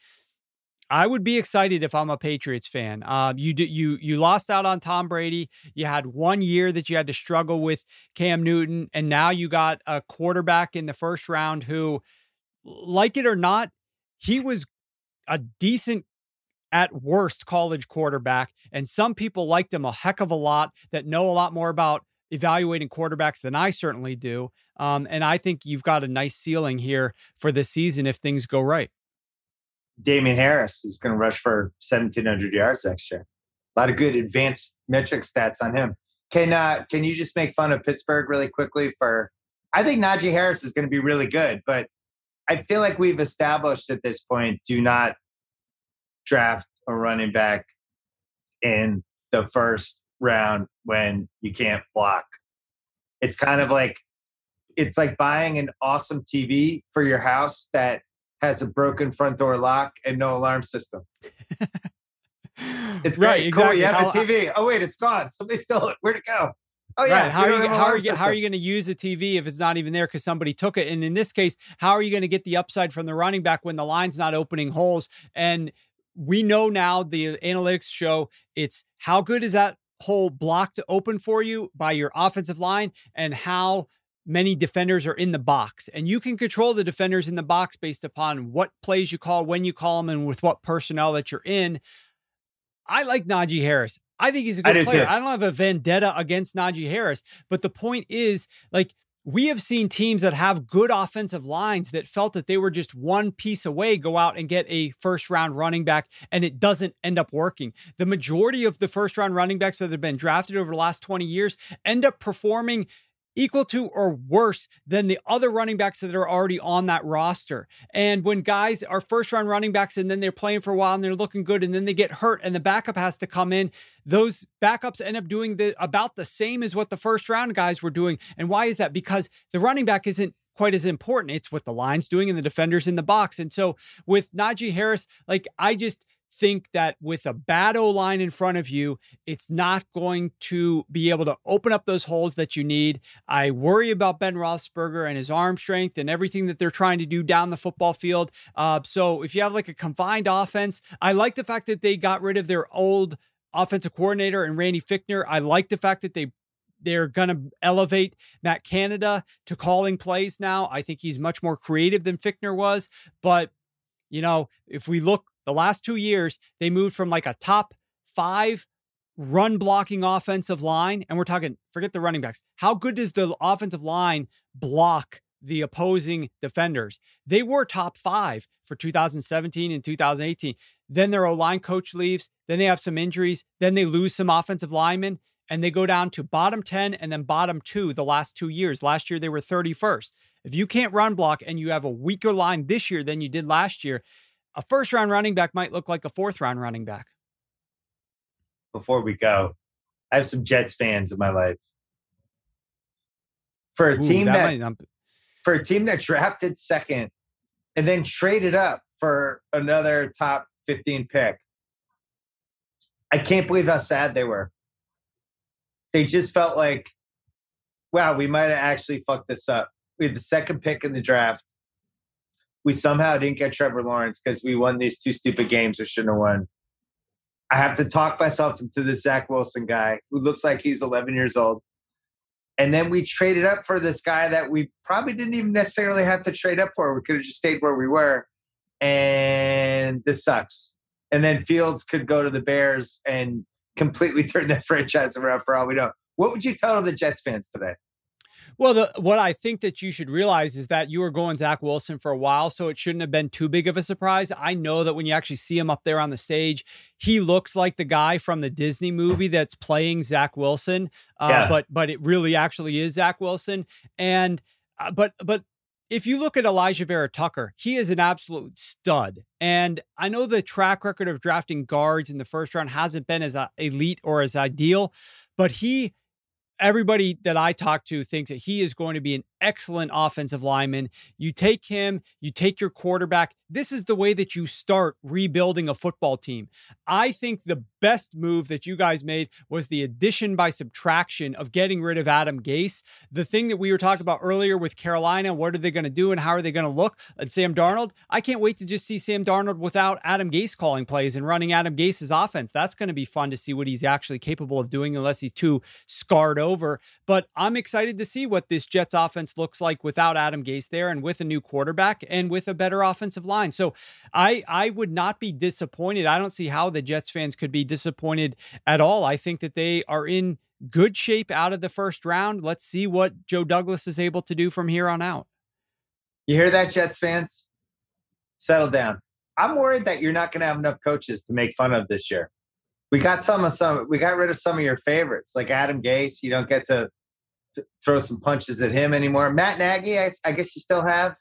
I would be excited if I'm a Patriots fan. Um, you do, you you lost out on Tom Brady. You had one year that you had to struggle with Cam Newton, and now you got a quarterback in the first round who, like it or not, he was a decent at worst college quarterback, and some people liked him a heck of a lot that know a lot more about evaluating quarterbacks than I certainly do. Um, and I think you've got a nice ceiling here for this season if things go right. Damian Harris, who's going to rush for seventeen hundred yards next year. A lot of good advanced metric stats on him. Can uh, can you just make fun of Pittsburgh really quickly for, I think Najee Harris is going to be really good, but I feel like we've established at this point, do not draft a running back in the first round when you can't block. It's kind of like, it's like buying an awesome T V for your house that has a broken front door lock and no alarm system. It's right, great. exactly. Cool. You have How, a T V. Oh, wait, it's gone. Somebody stole it. Where'd it go? Oh yeah. Right. How are you, how are you, how are you going to use the T V if it's not even there because somebody took it? And in this case, how are you going to get the upside from the running back when the line's not opening holes? And we know now the analytics show it's how good is that hole blocked open for you by your offensive line and how many defenders are in the box. And you can control the defenders in the box based upon what plays you call, when you call them, and with what personnel that you're in. I like Najee Harris. I think he's a good I player. Too. I don't have a vendetta against Najee Harris, but the point is, like, we have seen teams that have good offensive lines that felt that they were just one piece away, go out and get a first round running back, and it doesn't end up working. The majority of the first round running backs that have been drafted over the last twenty years end up performing equal to or worse than the other running backs that are already on that roster. And when guys are first round running backs and then they're playing for a while and they're looking good and then they get hurt and the backup has to come in, those backups end up doing the about the same as what the first round guys were doing. And why is that? Because the running back isn't quite as important. It's what the line's doing and the defenders in the box. And so with Najee Harris, like, I just think that with a bad O-line in front of you, it's not going to be able to open up those holes that you need. I worry about Ben Roethlisberger and his arm strength and everything that they're trying to do down the football field. Uh, so if you have like a combined offense, I like the fact that they got rid of their old offensive coordinator and Randy Fichtner. I like the fact that they They're going to elevate Matt Canada to calling plays now. I think he's much more creative than Fichtner was. But, you know, if we look the last two years, they moved from like a top five run blocking offensive line. And we're talking, forget the running backs. How good does the offensive line block the opposing defenders? They were top five for two thousand seventeen and two thousand eighteen. Then their O-line coach leaves. Then they have some injuries. Then they lose some offensive linemen. And they go down to bottom ten and then bottom two the last two years. Last year, they were thirty-first. If you can't run block and you have a weaker line this year than you did last year, a first round running back might look like a fourth round running back. Before we go, I have some Jets fans in my life. For a Ooh, team that, that not... for a team that drafted second and then traded up for another top fifteen pick, I can't believe how sad they were. They just felt like, wow, we might have actually fucked this up. We had the second pick in the draft. We somehow didn't get Trevor Lawrence because we won these two stupid games we shouldn't have won. I have to talk myself into this Zach Wilson guy who looks like he's eleven years old. And then we traded up for this guy that we probably didn't even necessarily have to trade up for. We could have just stayed where we were. And this sucks. And then Fields could go to the Bears and completely turn that franchise around for all we know. What would you tell the Jets fans today? Well, the, what I think that you should realize is that you were going Zach Wilson for a while, so it shouldn't have been too big of a surprise. I know that when you actually see him up there on the stage, he looks like the guy from the Disney movie that's playing Zach Wilson, uh, yeah. but but it really actually is Zach Wilson. And uh, but but if you look at Elijah Vera Tucker, he is an absolute stud. And I know the track record of drafting guards in the first round hasn't been as uh, elite or as ideal, but he. Everybody that I talk to thinks that he is going to be an excellent offensive lineman. You take him, you take your quarterback. This is the way that you start rebuilding a football team. I think the best move that you guys made was the addition by subtraction of getting rid of Adam Gase. The thing that we were talking about earlier with Carolina, what are they going to do and how are they going to look at Sam Darnold? I can't wait to just see Sam Darnold without Adam Gase calling plays and running Adam Gase's offense. That's going to be fun to see what he's actually capable of doing unless he's too scarred over. But I'm excited to see what this Jets offense looks like without Adam Gase there and with a new quarterback and with a better offensive line. So I I would not be disappointed. I don't see how the Jets fans could be disappointed at all. I think that they are in good shape out of the first round. Let's see what Joe Douglas is able to do from here on out. You hear that, Jets fans? Settle down. I'm worried that you're not going to have enough coaches to make fun of this year. We got some of some. We got rid of some of your favorites, like Adam Gase. You don't get to, to throw some punches at him anymore. Matt Nagy, I, I guess you still have.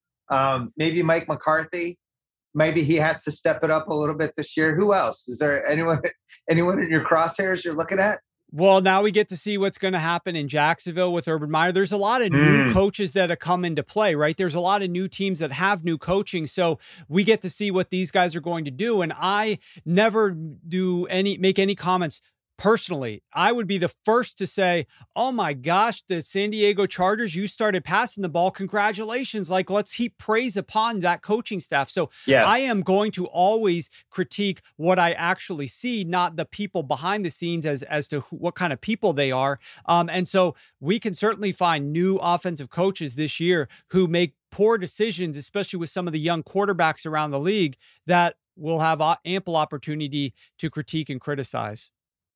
Um, maybe Mike McCarthy. Maybe he has to step it up a little bit this year. Who else? Is there anyone? Anyone in your crosshairs you're looking at? Well, now we get to see what's going to happen in Jacksonville with Urban Meyer. There's a lot of mm. new coaches that have come into play, right? There's a lot of new teams that have new coaching. So we get to see what these guys are going to do. And I never do any, make any comments personally, I would be the first to say, oh my gosh, the San Diego Chargers, you started passing the ball. Congratulations. Like, let's heap praise upon that coaching staff. So Yeah. I am going to always critique what I actually see, not the people behind the scenes as, as to who, what kind of people they are. Um, and so we can certainly find new offensive coaches this year who make poor decisions, especially with some of the young quarterbacks around the league, that will have ample opportunity to critique and criticize.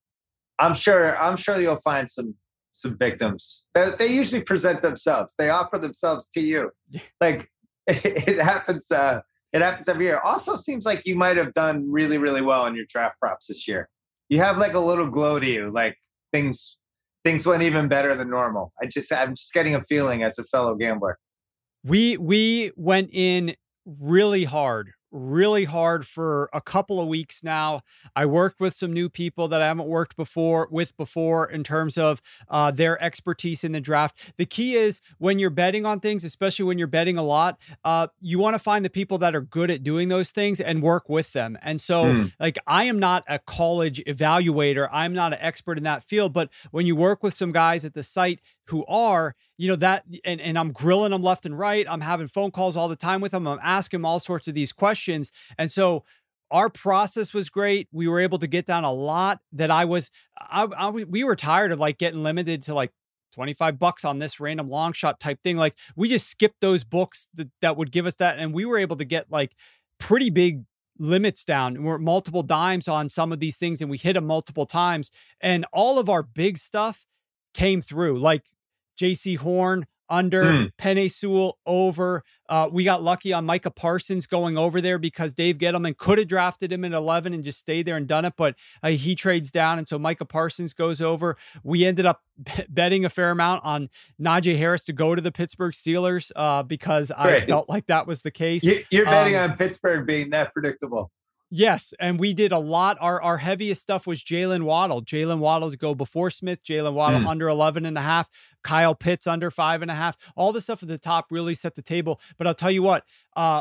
I'm sure. I'm sure you'll find some some victims. They, they usually present themselves. They offer themselves to you. Like it, it happens. Uh, it happens every year. Also, seems like you might have done really, really well in your draft props this year. You have like a little glow to you. Like things things went even better than normal. I just I'm just getting a feeling as a fellow gambler. We we went in really hard. really hard for a couple of weeks now. I worked with some new people that I haven't worked before with before in terms of uh, their expertise in the draft. The key is when you're betting on things, especially when you're betting a lot, uh, you want to find the people that are good at doing those things and work with them. And so mm. like, I am not a college evaluator. I'm not an expert in that field, but when you work with some guys at the site who are, you know, that, and, and I'm grilling them left and right. I'm having phone calls all the time with them. I'm asking them all sorts of these questions. And so our process was great. We were able to get down a lot that I was, I, I we were tired of like getting limited to like twenty-five bucks on this random long shot type thing. Like we just skipped those books that, that would give us that. And we were able to get like pretty big limits down. We're multiple dimes on some of these things and we hit them multiple times. And all of our big stuff came through, like J C Horn under, mm. Penei Sewell over. Uh, we got lucky on Micah Parsons going over there because Dave Gettleman could have drafted him at eleven and just stayed there and done it, but uh, he trades down, and so Micah Parsons goes over. We ended up b- betting a fair amount on Najee Harris to go to the Pittsburgh Steelers uh, because Great. I felt like that was the case. You're betting um, on Pittsburgh being that predictable. Yes, and we did a lot. Our our heaviest stuff was Jalen Waddle. Jalen Waddle to go before Smith. Jalen Waddle mm. under eleven and a half. Kyle Pitts under five and a half. All the stuff at the top really set the table. But I'll tell you what, uh,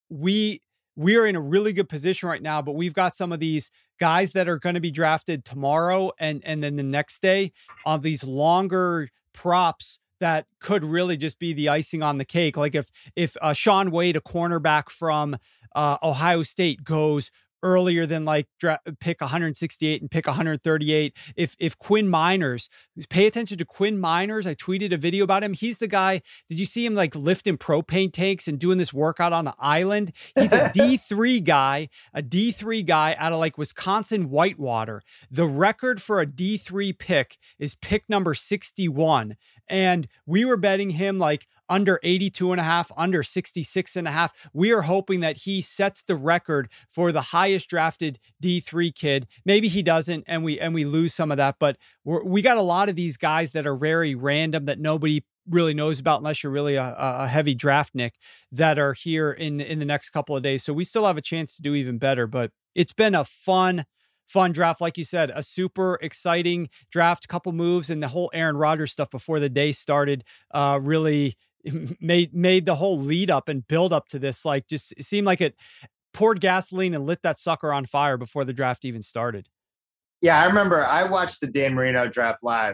we we are in a really good position right now. But we've got some of these guys that are going to be drafted tomorrow and and then the next day on these longer props that could really just be the icing on the cake. Like if if uh, Sean Wade, a cornerback from uh, Ohio State, goes earlier than like dra- pick one sixty-eight and pick one thirty-eight. If if Quinn Miners, pay attention to Quinn Miners. I tweeted a video about him. He's the guy. Did you see him like lifting propane tanks and doing this workout on an island? He's a D three guy, a D three guy out of like Wisconsin Whitewater. The record for a D three pick is pick number sixty-one. And we were betting him like under eighty-two and a half, under sixty-six and a half. We are hoping that he sets the record for the highest drafted D three kid. Maybe he doesn't, and we and we lose some of that. But we're, we got a lot of these guys that are very random that nobody really knows about unless you're really a, a heavy draft Nick, that are here in in the next couple of days. So we still have a chance to do even better. But it's been a fun. Fun draft, like you said, a super exciting draft, couple moves, and the whole Aaron Rodgers stuff before the day started uh, really made made the whole lead up and build up to this. Like, just it seemed like it poured gasoline and lit that sucker on fire before the draft even started. Yeah, I remember I watched the Dan Marino draft live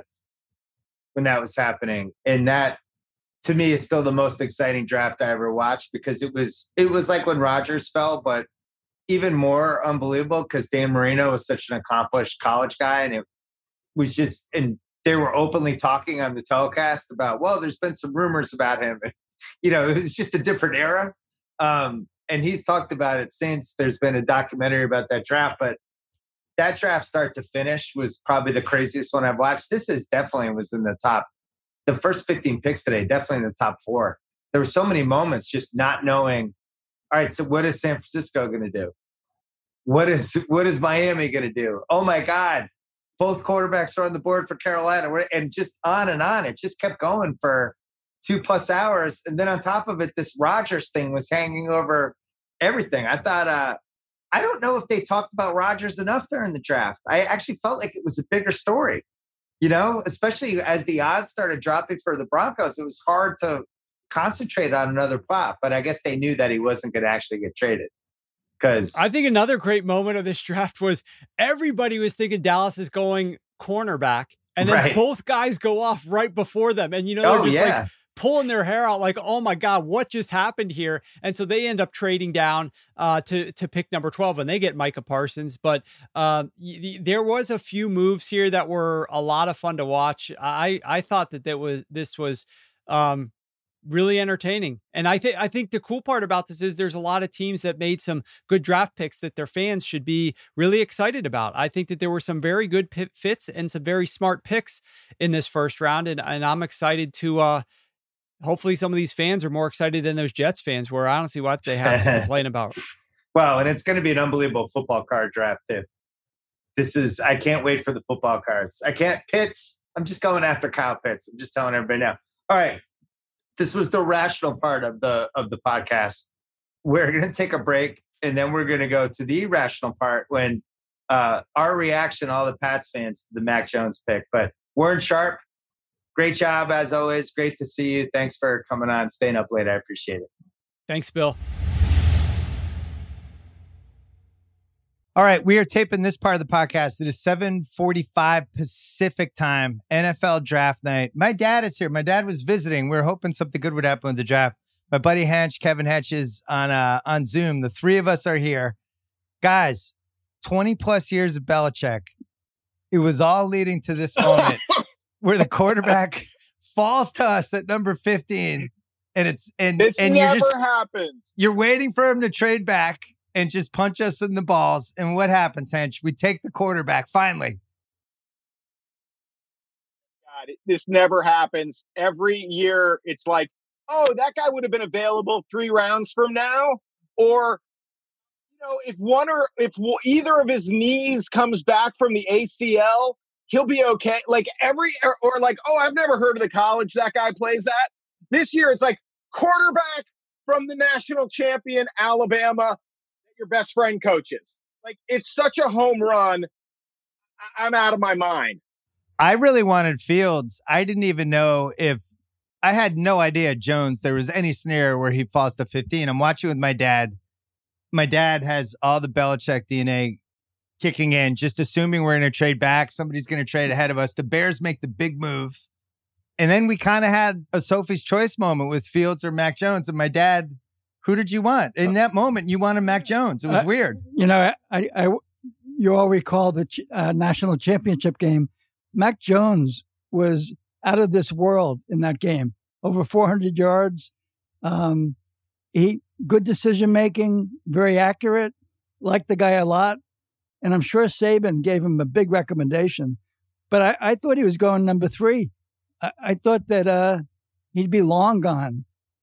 when that was happening, and that to me is still the most exciting draft I ever watched because it was it was like when Rodgers fell, but even more unbelievable because Dan Marino was such an accomplished college guy, and it was just, and they were openly talking on the telecast about, well, there's been some rumors about him. You know, it was just a different era. Um, and he's talked about it since. There's been a documentary about that draft, but that draft start to finish was probably the craziest one I've watched. This is definitely was in the top, the first fifteen picks today, definitely in the top four. There were so many moments just not knowing, all right, so what is San Francisco going to do? What is what is Miami going to do? Oh, my God. Both quarterbacks are on the board for Carolina. And just on and on. It just kept going for two plus hours. And then on top of it, this Rodgers thing was hanging over everything. I thought, uh, I don't know if they talked about Rodgers enough during the draft. I actually felt like it was a bigger story, you know, especially as the odds started dropping for the Broncos. It was hard to concentrate on another prop, but I guess they knew that he wasn't going to actually get traded. Because I think another great moment of this draft was everybody was thinking Dallas is going cornerback, and then right. both guys go off right before them. And, you know, they're oh, just yeah. like pulling their hair out like, oh my God, what just happened here? And so they end up trading down uh, to, to pick number twelve, and they get Micah Parsons. But uh, y- there was a few moves here that were a lot of fun to watch. I, I thought that that was, this was um, really entertaining. And I think, I think the cool part about this is there's a lot of teams that made some good draft picks that their fans should be really excited about. I think that there were some very good p- fits and some very smart picks in this first round. And, and I'm excited to, uh, hopefully some of these fans are more excited than those Jets fans were. I don't see what they have to complain about. Well, and it's going to be an unbelievable football card draft too. This is, I can't wait for the football cards. I can't Pitts. I'm just going after Kyle Pitts. I'm just telling everybody now. All right. This was the rational part of the, of the podcast. We're going to take a break, and then we're going to go to the irrational part when uh, our reaction, all the Pats fans, to the Mac Jones pick. But Warren Sharp, great job as always. Great to see you. Thanks for coming on, staying up late. I appreciate it. Thanks, Bill. All right, we are taping this part of the podcast. It is seven forty-five Pacific time, N F L draft night. My dad is here. My dad was visiting. We were hoping something good would happen with the draft. My buddy Hench, Kevin Hench, is on uh, on Zoom. The three of us are here. Guys, twenty plus years of Belichick. It was all leading to this moment where the quarterback falls to us at number fifteen. And it's and, this and never you're just happens. You're waiting for him to trade back and just punch us in the balls. And what happens, Hench? We take the quarterback finally. God, it, this never happens. Every year, it's like, oh, that guy would have been available three rounds from now. Or, you know, if one or if either of his knees comes back from the A C L, he'll be okay. Like every, or, or like, oh, I've never heard of the college that guy plays at. This year, it's like quarterback from the national champion, Alabama, your best friend coaches. Like, it's such a home run. I- I'm out of my mind. I really wanted Fields. I didn't even know if I had no idea Jones, there was any scenario where he falls to fifteen. I'm watching with my dad. My dad has all the Belichick D N A kicking in, just assuming we're going to trade back. Somebody's going to trade ahead of us. The Bears make the big move. And then we kind of had a Sophie's Choice moment with Fields or Mac Jones. And my dad, who did you want? In that moment, you wanted Mac Jones. It was uh, weird. You know, I, I, you all recall the uh, national championship game. Mac Jones was out of this world in that game. Over four hundred yards. Um, he good decision making, very accurate. Liked the guy a lot, and I'm sure Saban gave him a big recommendation. But I, I thought he was going number three. I, I thought that uh, he'd be long gone.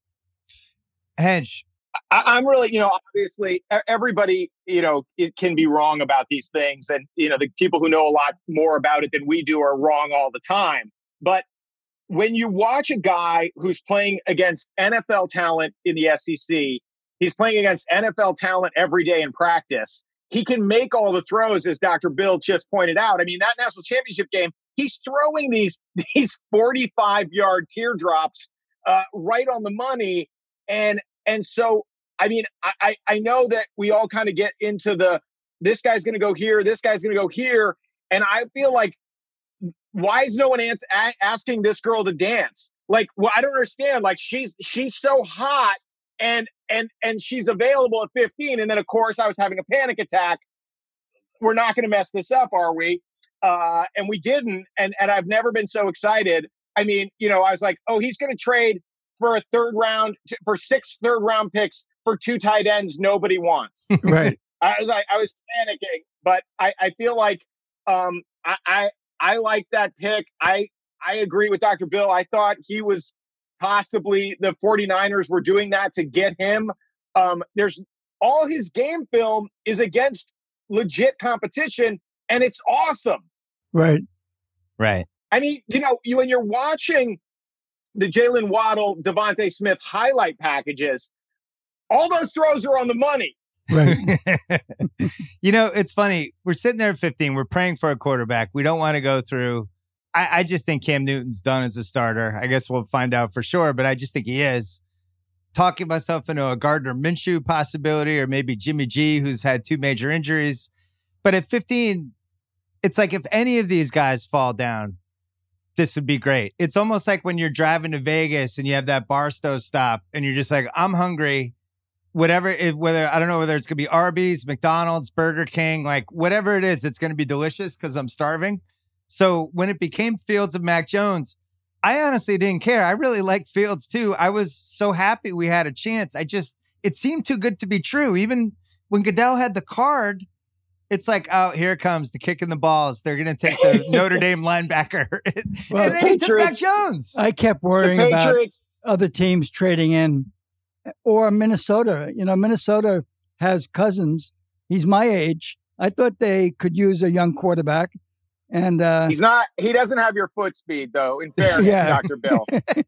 Hench. I, I'm really, you know, obviously everybody, you know, it can be wrong about these things. And, you know, the people who know a lot more about it than we do are wrong all the time. But when you watch a guy who's playing against N F L talent in the S E C, he's playing against N F L talent every day in practice. He can make all the throws, as Doctor Bill just pointed out. I mean, that national championship game, he's throwing these, these forty-five yard teardrops uh, right on the money. And, and so, I mean, I, I know that we all kind of get into the, this guy's going to go here, this guy's going to go here. And I feel like, why is no one ans- a- asking this girl to dance? Like, well, I don't understand. Like, she's, she's so hot and, and, and she's available at fifteen. And then of course I was having a panic attack. We're not going to mess this up, are we? Uh, and we didn't. And, and I've never been so excited. I mean, you know, I was like, oh, he's going to trade for a third round, for six third round picks for two tight ends nobody wants. Right. I was like, I was panicking, but I, I feel like um, I, I I like that pick. I I agree with Doctor Bill. I thought he was possibly the 49ers were doing that to get him. Um, there's all his game film is against legit competition, and it's awesome. Right. Right. I mean, you know, you when you're watching the Jalen Waddle, Devontae Smith highlight packages, all those throws are on the money. Right. You know, it's funny. We're sitting there at fifteen. We're praying for a quarterback. We don't want to go through. I, I just think Cam Newton's done as a starter. I guess we'll find out for sure, but I just think he is. talking myself into a Gardner Minshew possibility, or maybe Jimmy G, who's had two major injuries. But at fifteen, it's like if any of these guys fall down, this would be great. It's almost like when you're driving to Vegas and you have that Barstow stop and you're just like, I'm hungry. Whatever, it, whether, I don't know whether it's going to be Arby's, McDonald's, Burger King, like whatever it is, it's going to be delicious because I'm starving. So when it became Fields and Mac Jones, I honestly didn't care. I really liked Fields too. I was so happy we had a chance. I just, it seemed too good to be true. Even when Goodell had the card, it's like, oh, here it comes, the kick in the balls. They're going to take the Notre Dame linebacker. Well, and then he took Mac Jones. I kept worrying about other teams trading in, or Minnesota. You know, Minnesota has Cousins. He's my age. I thought they could use a young quarterback. And uh, he's not, he doesn't have your foot speed, though, in fairness, yeah. Doctor Bill.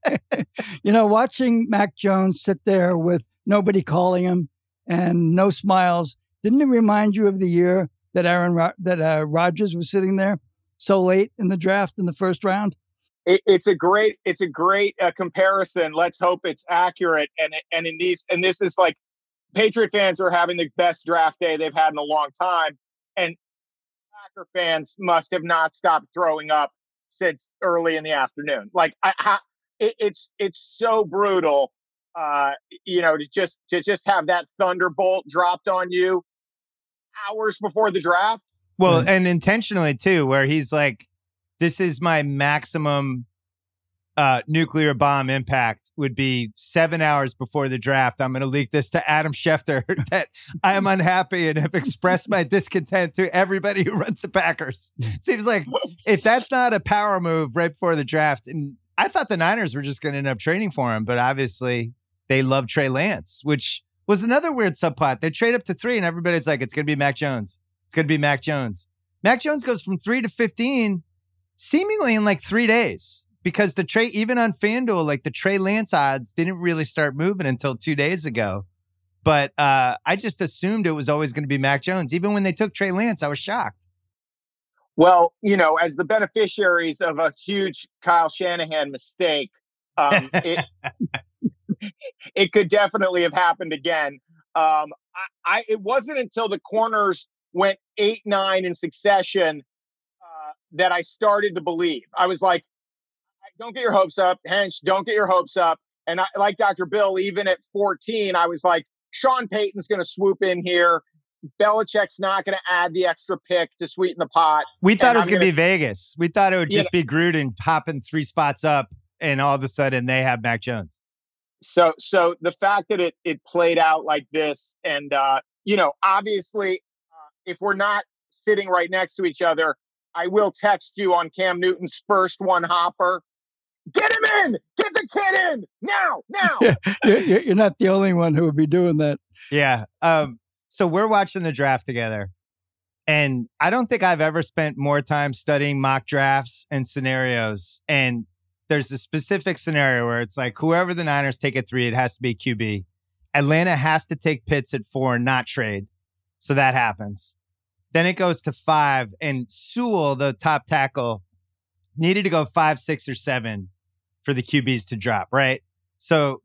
You know, watching Mac Jones sit there with nobody calling him and no smiles, didn't it remind you of the year that Aaron Ro- that uh, Rodgers was sitting there so late in the draft in the first round? It, it's a great, it's a great uh, comparison. Let's hope it's accurate. And and in these, and this is like, Patriot fans are having the best draft day they've had in a long time, and Packer fans must have not stopped throwing up since early in the afternoon. Like, I, I it, it's it's so brutal, uh, you know, to just to just have that thunderbolt dropped on you hours before the draft. Well, mm-hmm. and intentionally too, where he's like, this is my maximum uh, nuclear bomb impact would be seven hours before the draft. I'm going to leak this to Adam Schefter that I am unhappy and have expressed my discontent to everybody who runs the Packers. Seems like if that's not a power move right before the draft, and I thought the Niners were just going to end up trading for him, but obviously they love Trey Lance, which was another weird subplot. They trade up to three and everybody's like, it's going to be Mac Jones. It's going to be Mac Jones. Mac Jones goes from three to fifteen seemingly in like three days because the Trey, even on FanDuel, like the Trey Lance odds didn't really start moving until two days ago. But uh, I just assumed it was always going to be Mac Jones. Even when they took Trey Lance, I was shocked. Well, you know, as the beneficiaries of a huge Kyle Shanahan mistake, um, it, it could definitely have happened again. Um, I, I, it wasn't until the corners went eight, nine in succession uh, that I started to believe. I was like, don't get your hopes up, Hench, don't get your hopes up. And I, like Doctor Bill, even at fourteen, I was like, Sean Payton's going to swoop in here. Belichick's not going to add the extra pick to sweeten the pot. We thought it was going to be Vegas. We thought it would just you know, be Gruden hopping three spots up, and all of a sudden they have Mac Jones. So, so the fact that it it played out like this, and uh, you know, obviously, uh, if we're not sitting right next to each other, I will text you on Cam Newton's first one hopper. Get him in! Get the kid in now! Now! Yeah, you're not the only one who would be doing that. Yeah. Um. So we're watching the draft together, and I don't think I've ever spent more time studying mock drafts and scenarios. And there's a specific scenario where it's like whoever the Niners take at three, it has to be Q B. Atlanta has to take Pitts at four and not trade. So that happens. Then it goes to five, and Sewell, the top tackle, needed to go five, six, or seven for the Q Bs to drop, right? So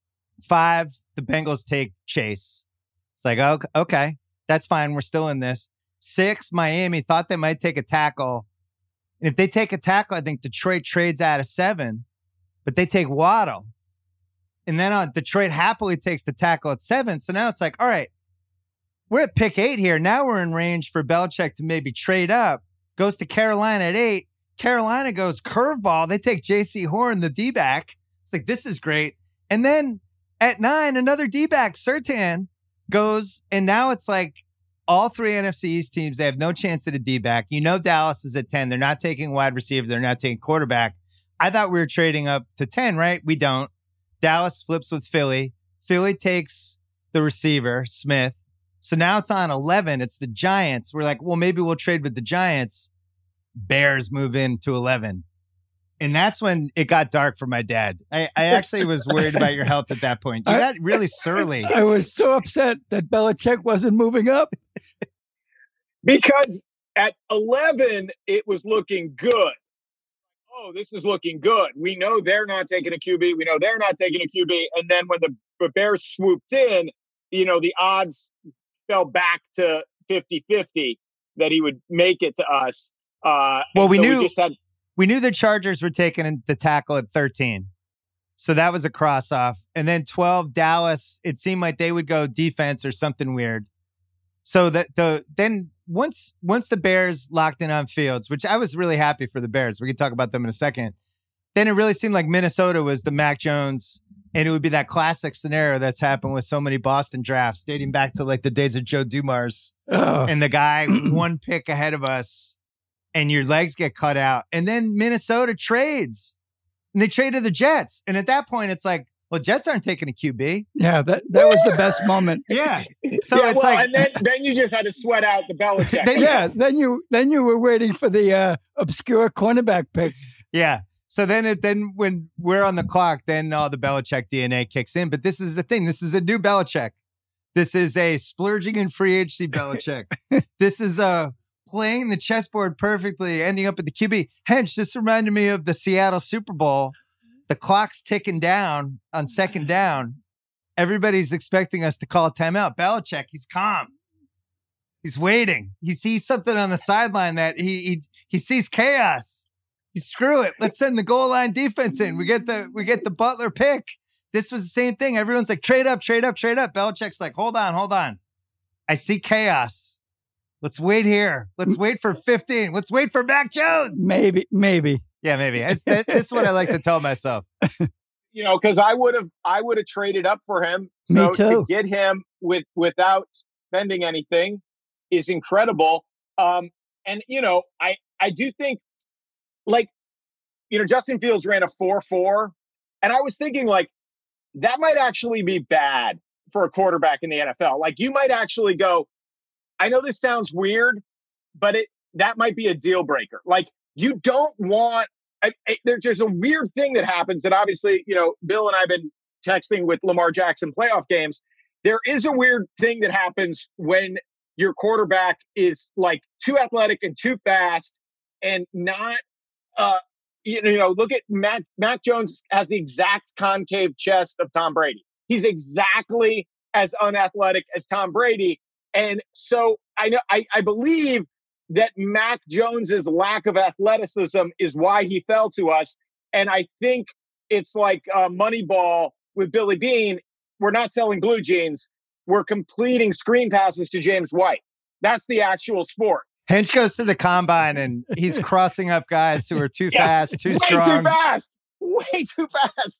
five, the Bengals take Chase. It's like, oh, okay, that's fine. We're still in this. Six, Miami thought they might take a tackle. And if they take a tackle, I think Detroit trades out of seven, but they take Waddle. And then uh, Detroit happily takes the tackle at seven. So now it's like, all right, we're at pick eight here. Now we're in range for Belichick to maybe trade up. Goes to Carolina at eight. Carolina goes curveball. They take J C Horn, the D-back. It's like, this is great. And then at nine, another D-back, Surtain, goes. And now it's like all three N F C East teams, they have no chance at a D-back. You know Dallas is at ten. They're not taking wide receiver. They're not taking quarterback. I thought we were trading up to ten, right? We don't. Dallas flips with Philly. Philly takes the receiver, Smith. So now it's on eleven. It's the Giants. We're like, well, maybe we'll trade with the Giants. Bears move in to eleven. And that's when it got dark for my dad. I, I actually was worried about your health at that point. You got really surly. I was so upset that Belichick wasn't moving up. Because at eleven, it was looking good. Oh, this is looking good. We know they're not taking a Q B. We know they're not taking a Q B. And then when the but Bears swooped in, you know, the odds fell back to fifty-fifty that he would make it to us. Uh, well, we so knew we, just had, we knew the Chargers were taking the tackle at thirteen. So that was a cross off. And then twelve, Dallas, it seemed like they would go defense or something weird. So that the then once once the Bears locked in on Fields, which I was really happy for the Bears. We can talk about them in a second. Then it really seemed like Minnesota was the Mac Jones, and it would be that classic scenario that's happened with so many Boston drafts dating back to like the days of Joe Dumars. Oh. And the guy one pick ahead of us, and your legs get cut out. And then Minnesota trades. And they traded the Jets. And at that point, it's like, well, Jets aren't taking a Q B. Yeah, that, that was the best moment. Yeah. So yeah, it's well, like, and then, then you just had to sweat out the Belichick. Then- Yeah, then you then you were waiting for the uh, obscure cornerback pick. yeah. So then it then when we're on the clock, then all the Belichick D N A kicks in. But this is the thing. This is a new Belichick. This is a splurging in free agency Belichick. This is a playing the chessboard perfectly, ending up at the Q B. Hench, this reminded me of the Seattle Super Bowl. The clock's ticking down on second down. Everybody's expecting us to call a timeout. Belichick, he's calm. He's waiting. He sees something on the sideline that he he, he sees chaos. He, screw it. Let's send the goal line defense in. We get the we get the Butler pick. This was the same thing. Everyone's like, trade up, trade up, trade up. Belichick's like, hold on, hold on. I see chaos. Let's wait here. Let's wait for fifteen. Let's wait for Mac Jones. Maybe, maybe. Yeah, maybe. It's, that, this is what I like to tell myself. You know, because I would have, I would have traded up for him. Me So too. to get him with without spending anything is incredible. Um, and you know, I I do think, like, you know, Justin Fields ran a four four, and I was thinking like that might actually be bad for a quarterback in the N F L. Like, you might actually go, I know this sounds weird, but it that might be a deal breaker. Like, you don't want, I, I, there's just a weird thing that happens that obviously, you know, Bill and I have been texting with Lamar Jackson playoff games. There is a weird thing that happens when your quarterback is like too athletic and too fast and not, uh, you know, look at Mac, Mac Jones has the exact concave chest of Tom Brady. He's exactly as unathletic as Tom Brady. And so I know, I, I believe that Mac Jones's lack of athleticism is why he fell to us. And I think it's like uh, Moneyball with Billy Bean. We're not selling blue jeans. We're completing screen passes to James White. That's the actual sport. Hench goes to the combine and he's crossing up guys who are too Yeah. fast, too Way strong. too fast. Way too fast.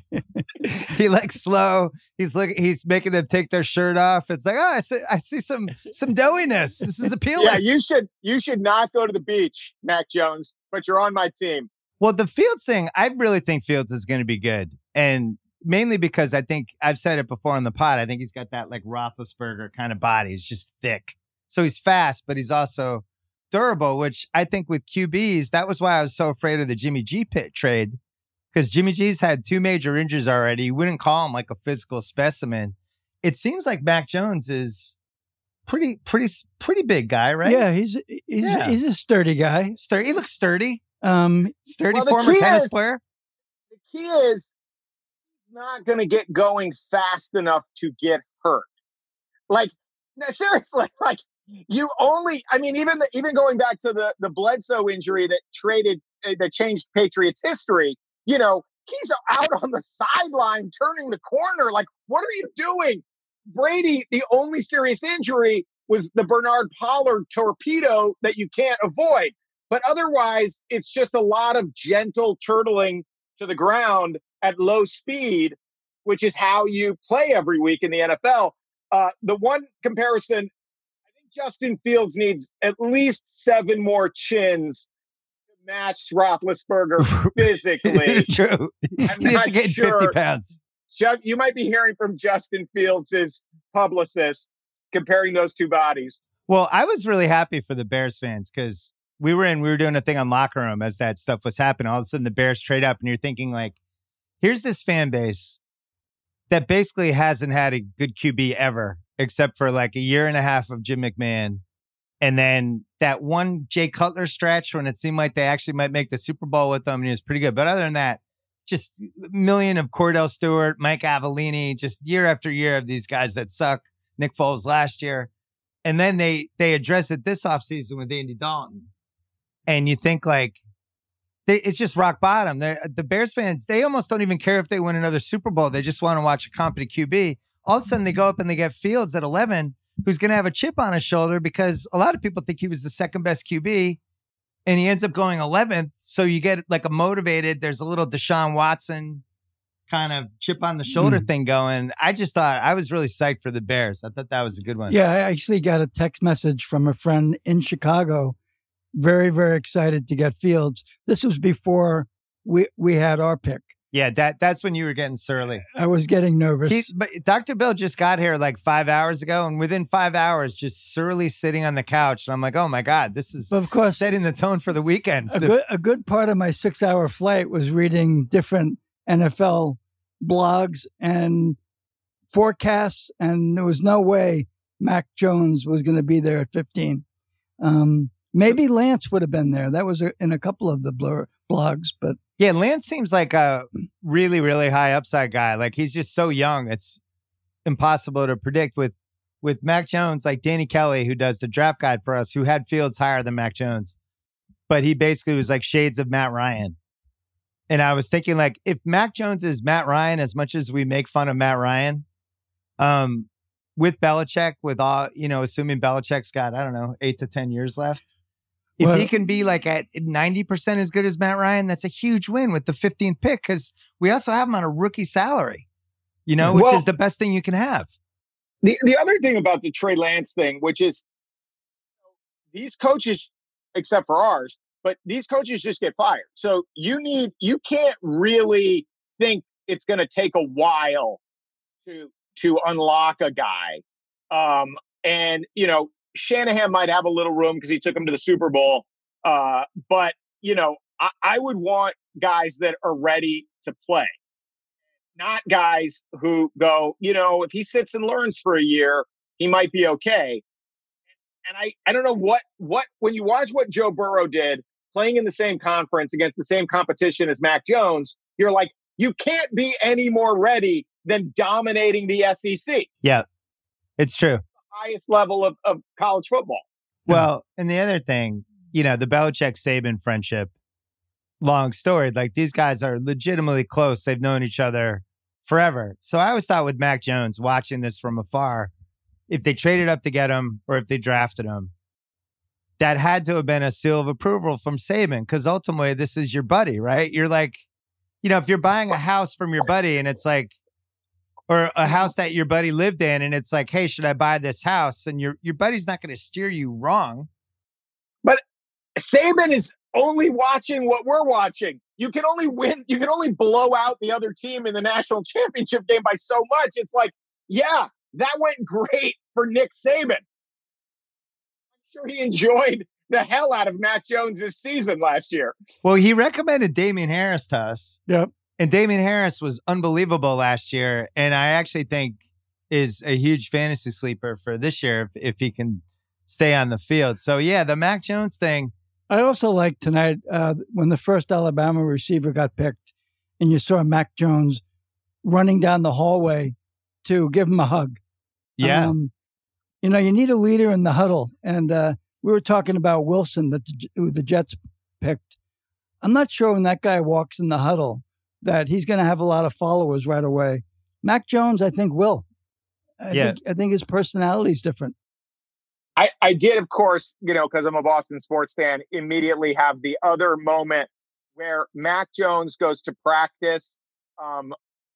He likes slow. He's looking. He's making them take their shirt off. It's like, oh, I see, I see some some doughiness. This is appealing. Yeah, you should you should not go to the beach, Mac Jones, but you're on my team. Well, the Fields thing, I really think Fields is going to be good, and mainly because I think I've said it before on the pod. I think he's got that like Roethlisberger kind of body. He's just thick, so he's fast, but he's also durable. Which I think with Q Bs, that was why I was so afraid of the Jimmy G pit trade. Because Jimmy G's had two major injuries already. You wouldn't call him like a physical specimen. It seems like Mac Jones is pretty, pretty, pretty big guy, right? Yeah, he's he's Yeah. he's a sturdy guy. Sturdy. He looks sturdy. Um, Sturdy Well, the former key tennis is- player. The key is he's not going to get going fast enough to get hurt. Like, no, seriously, like you only, I mean, even the, even going back to the, the Bledsoe injury that traded, uh, that changed Patriots history, you know, he's out on the sideline turning the corner. Like, what are you doing? Brady, the only serious injury was the Bernard Pollard torpedo that you can't avoid. But otherwise, it's just a lot of gentle turtling to the ground at low speed, which is how you play every week in the N F L. Uh, the one comparison, I think Justin Fields needs at least seven more chins to match Roethlisberger physically. True. He I'm needs not to get sure. fifty pounds. Ju- You might be hearing from Justin Fields' publicist comparing those two bodies. Well, I was really happy for the Bears fans because we were in, we were doing a thing on Locker Room as that stuff was happening. All of a sudden, the Bears trade up, and you're thinking like, here's this fan base that basically hasn't had a good Q B ever, except for like a year and a half of Jim McMahon. And then that one Jay Cutler stretch when it seemed like they actually might make the Super Bowl with them, and he was pretty good. But other than that, just million of Cordell Stewart, Mike Avellini, just year after year of these guys that suck. Nick Foles last year. And then they they address it this offseason with Andy Dalton. And you think like, they, it's just rock bottom. They're, the Bears fans, they almost don't even care if they win another Super Bowl. They just want to watch a competent Q B. All of a sudden they go up and they get Fields at eleven, who's going to have a chip on his shoulder because a lot of people think he was the second best Q B. And he ends up going eleventh. So you get like a motivated, there's a little Deshaun Watson kind of chip on the shoulder mm. thing going. I just thought I was really psyched for the Bears. I thought that was a good one. Yeah, I actually got a text message from a friend in Chicago. Very, very excited to get Fields. This was before we we had our pick. Yeah, that that's when you were getting surly. I was getting nervous. He, but Doctor Bill just got here like five hours ago, and within five hours, just surly sitting on the couch. And I'm like, oh my God, this is of course setting the tone for the weekend. A good, a good part of my six-hour flight was reading different N F L blogs and forecasts, and there was no way Mac Jones was going to be there at fifteen. Um, maybe Lance would have been there. That was a, in a couple of the blur, blogs, but. Yeah, Lance seems like a really, really high upside guy. Like he's just so young. It's impossible to predict with with Mac Jones, like Danny Kelly, who does the draft guide for us, who had Fields higher than Mac Jones. But he basically was like shades of Matt Ryan. And I was thinking like, if Mac Jones is Matt Ryan, as much as we make fun of Matt Ryan, um, with Belichick, with all, you know, assuming Belichick's got, I don't know, eight to ten years left. If well, he can be like at ninety percent as good as Matt Ryan, that's a huge win with the fifteenth pick because we also have him on a rookie salary, you know, which well, is the best thing you can have. The the other thing about the Trey Lance thing, which is these coaches, except for ours, but these coaches just get fired. So you need, you can't really think it's going to take a while to to unlock a guy. Um, and, you know, Shanahan might have a little room because he took him to the Super Bowl. Uh, but, you know, I, I would want guys that are ready to play, not guys who go, you know, if he sits and learns for a year, he might be okay. And I, I don't know what, what, when you watch what Joe Burrow did playing in the same conference against the same competition as Mac Jones, you're like, you can't be any more ready than dominating the S E C. Yeah, it's true. Highest level of, of college football. Well, and the other thing, you know, the Belichick-Saban friendship, long story, like these guys are legitimately close. They've known each other forever. So I always thought with Mac Jones, watching this from afar, if they traded up to get him or if they drafted him, that had to have been a seal of approval from Saban because ultimately this is your buddy, right? You're like, you know, if you're buying a house from your buddy and it's like, or a house that your buddy lived in, and it's like, hey, should I buy this house? And your your buddy's not going to steer you wrong. But Saban is only watching what we're watching. You can only win, you can only blow out the other team in the national championship game by so much. It's like, yeah, that went great for Nick Saban. I'm sure he enjoyed the hell out of Mac Jones this season last year. Well, he recommended Damien Harris to us. Yep. And Damien Harris was unbelievable last year. And I actually think is a huge fantasy sleeper for this year if, if he can stay on the field. So, yeah, the Mac Jones thing. I also like tonight uh, when the first Alabama receiver got picked and you saw Mac Jones running down the hallway to give him a hug. Yeah. Um, you know, you need a leader in the huddle. And uh, we were talking about Wilson, that the, who the Jets picked. I'm not sure when that guy walks in the huddle that he's going to have a lot of followers right away. Mac Jones, I think, will. I, yeah. think, I think his personality is different. I, I did, of course, you know, because I'm a Boston sports fan, immediately have the other moment where Mac Jones goes to practice. Um,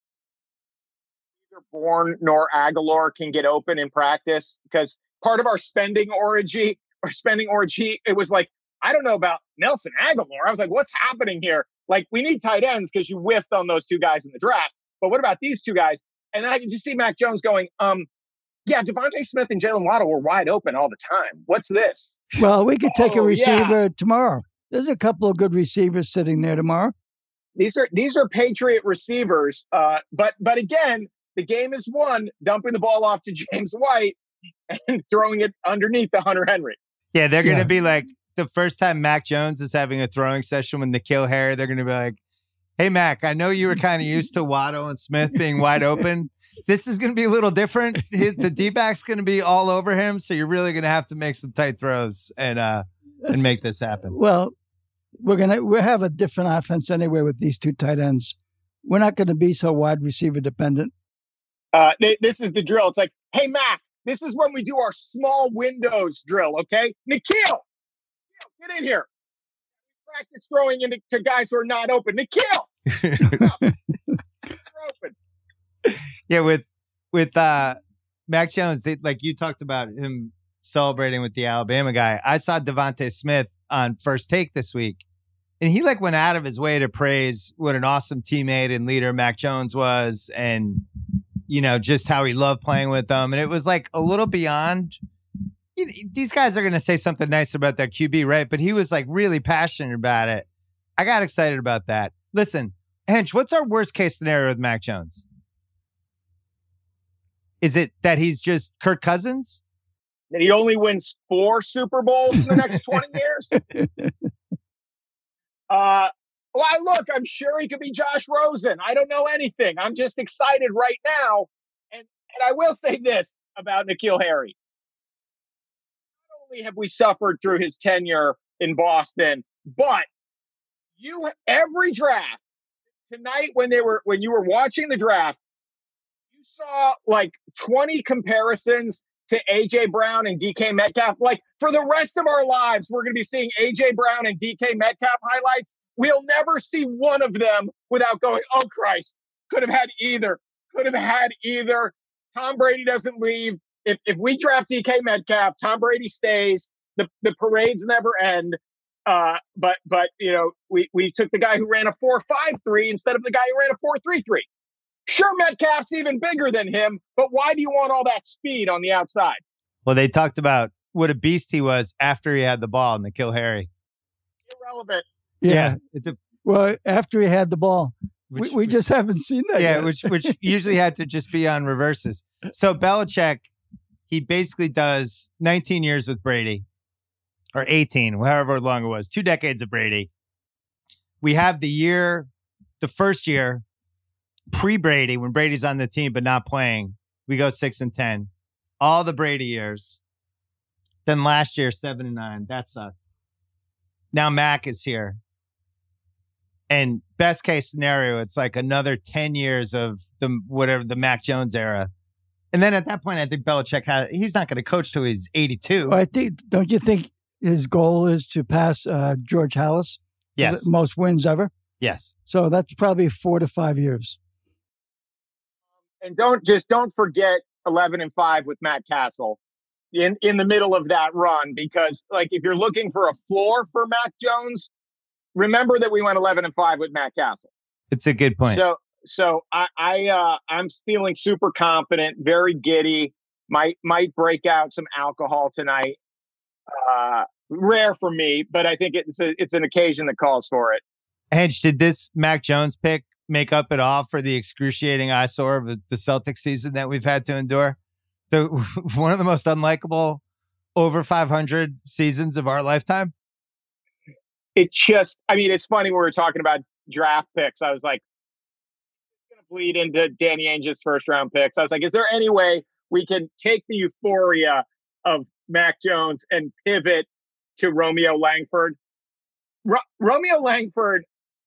neither Bourne nor Aguilar can get open in practice because part of our spending orgy, our spending orgy, it was like, I don't know about Nelson Aguilar. I was like, what's happening here? Like, we need tight ends because you whiffed on those two guys in the draft. But what about these two guys? And then I can just see Mac Jones going, um, yeah, Devontae Smith and Jalen Waddle were wide open all the time. What's this? Well, we could take oh, a receiver yeah. tomorrow. There's a couple of good receivers sitting there tomorrow. These are these are Patriot receivers. Uh, but but again, the game is won, dumping the ball off to James White and throwing it underneath to Hunter Henry. Yeah, they're going to Yeah. be like, the first time Mac Jones is having a throwing session with N'Keal Harry, they're going to be like, Hey, Mac, I know you were kind of used to Waddle and Smith being wide open. This is going to be a little different. His, the D-back's going to be all over him, so you're really going to have to make some tight throws and uh, and make this happen. Well, we're gonna we have a different offense anyway with these two tight ends. We're not going to be so wide receiver dependent. Uh, th- this is the drill. It's like, hey, Mac, this is when we do our small windows drill, okay? Nikhil, get in here. Practice throwing into to guys who are not open. Nikhil, open. Yeah, with with uh, Mac Jones, they, like you talked about him celebrating with the Alabama guy. I saw Devontae Smith on First Take this week, and he like went out of his way to praise what an awesome teammate and leader Mac Jones was, and you know just how he loved playing with them. And it was like a little beyond. You know, these guys are going to say something nice about their Q B, right? But he was like really passionate about it. I got excited about that. Listen, Hench, what's our worst case scenario with Mac Jones? Is it that he's just Kirk Cousins? That he only wins four Super Bowls in the next twenty years? Uh, well, I look, I'm sure he could be Josh Rosen. I don't know anything. I'm just excited right now. And, and I will say this about N'Keal Harry. Not only have we suffered through his tenure in Boston, but you every draft tonight when they were when you were watching the draft, you saw like twenty comparisons to A J Brown and D K Metcalf. Like for the rest of our lives, we're going to be seeing A J Brown and D K Metcalf highlights. We'll never see one of them without going, oh Christ, could have had either, could have had either. Tom Brady doesn't leave. If if we draft D K Metcalf, Tom Brady stays. The the parades never end. Uh, but but you know, we we took the guy who ran a four five three instead of the guy who ran a four three three. Sure, Metcalf's even bigger than him, but why do you want all that speed on the outside? Well, they talked about what a beast he was after he had the ball in N'Keal Harry. Irrelevant. Yeah. Yeah, it's a Well, after he had the ball, which, we, we just haven't seen that yeah, yet. which which usually had to just be on reverses. So Belichick, he basically does nineteen years with Brady, or eighteen, however long it was, two decades of Brady. We have the year, the first year, pre-Brady, when Brady's on the team but not playing, we go six and ten. All the Brady years. Then last year, seven and nine. That sucked. Now Mac is here. And best case scenario, it's like another ten years of the whatever the Mac Jones era. And then at that point, I think Belichick has, he's not going to coach till he's eighty-two. Well, I think, don't you think his goal is to pass uh, George Halas? Yes. The most wins ever. Yes. So that's probably four to five years. And don't just don't forget eleven and five with Matt Castle in, in the middle of that run, because like if you're looking for a floor for Mac Jones, remember that we went eleven and five with Matt Castle. It's a good point. So so I, I uh I'm feeling super confident, very giddy, might might break out some alcohol tonight. Uh rare for me, but I think it's a it's an occasion that calls for it. Hedge, did this Mac Jones pick make up at all for the excruciating eyesore of the Celtics season that we've had to endure? The one of the most unlikable over five hundred seasons of our lifetime. It's just, I mean, it's funny when we were talking about draft picks. I was like, it's going to bleed into Danny Ainge's first round picks. I was like, is there any way we can take the euphoria of Mac Jones and pivot to Romeo Langford? Ro- Romeo Langford,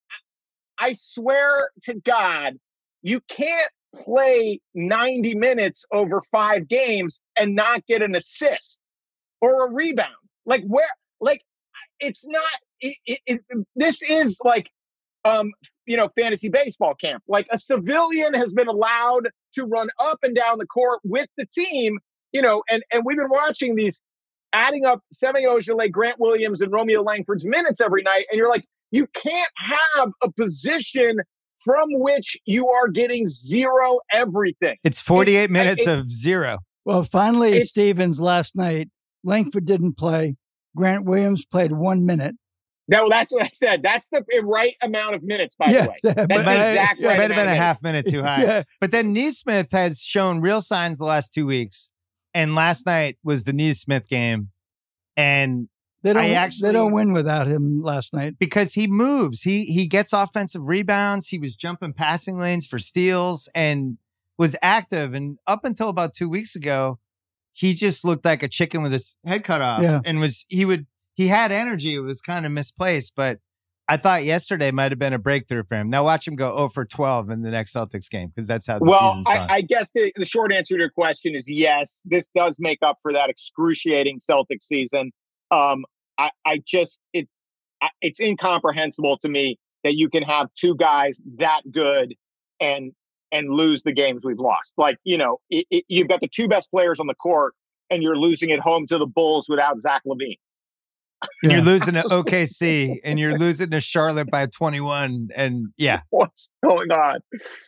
I swear to God, you can't play ninety minutes over five games and not get an assist or a rebound. Like where, like it's not, it, it, it, this is like, um, you know, fantasy baseball camp. Like a civilian has been allowed to run up and down the court with the team, you know, and, and we've been watching these adding up Semi Ojeleye, Grant Williams, and Romeo Langford's minutes every night. And you're like, you can't have a position from which you are getting zero everything. It's forty-eight it's, minutes it, of zero. Well, finally, Stevens last night, Langford didn't play. Grant Williams played one minute. No, that's what I said. That's the right amount of minutes, by yes, the way. That's but, the exact It right might have been a amount half minute too high. Yeah. But then Neesmith has shown real signs the last two weeks. And last night was the Neesmith game. And They don't. I actually, they don't win without him last night because he moves. He he gets offensive rebounds. He was jumping passing lanes for steals and was active. And up until about two weeks ago, he just looked like a chicken with his head cut off. Yeah. And was he would he had energy. It was kind of misplaced, but I thought yesterday might have been a breakthrough for him. Now watch him go zero for twelve in the next Celtics game because that's how the well, season's I, gone. I guess the, the short answer to your question is yes. This does make up for that excruciating Celtics season. Um, I, I just it I, it's incomprehensible to me that you can have two guys that good and and lose the games we've lost. Like, you know, it, it, you've got the two best players on the court, and you're losing at home to the Bulls without Zach LaVine. Yeah. You're losing to O K C and you're losing to Charlotte by twenty-one. And yeah, what's going on?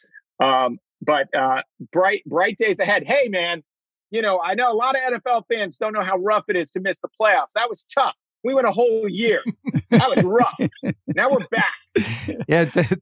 Um, but uh, bright, bright days ahead. Hey, man, you know, I know a lot of N F L fans don't know how rough it is to miss the playoffs. That was tough. We went a whole year. That was rough. Now we're back. Yeah, the,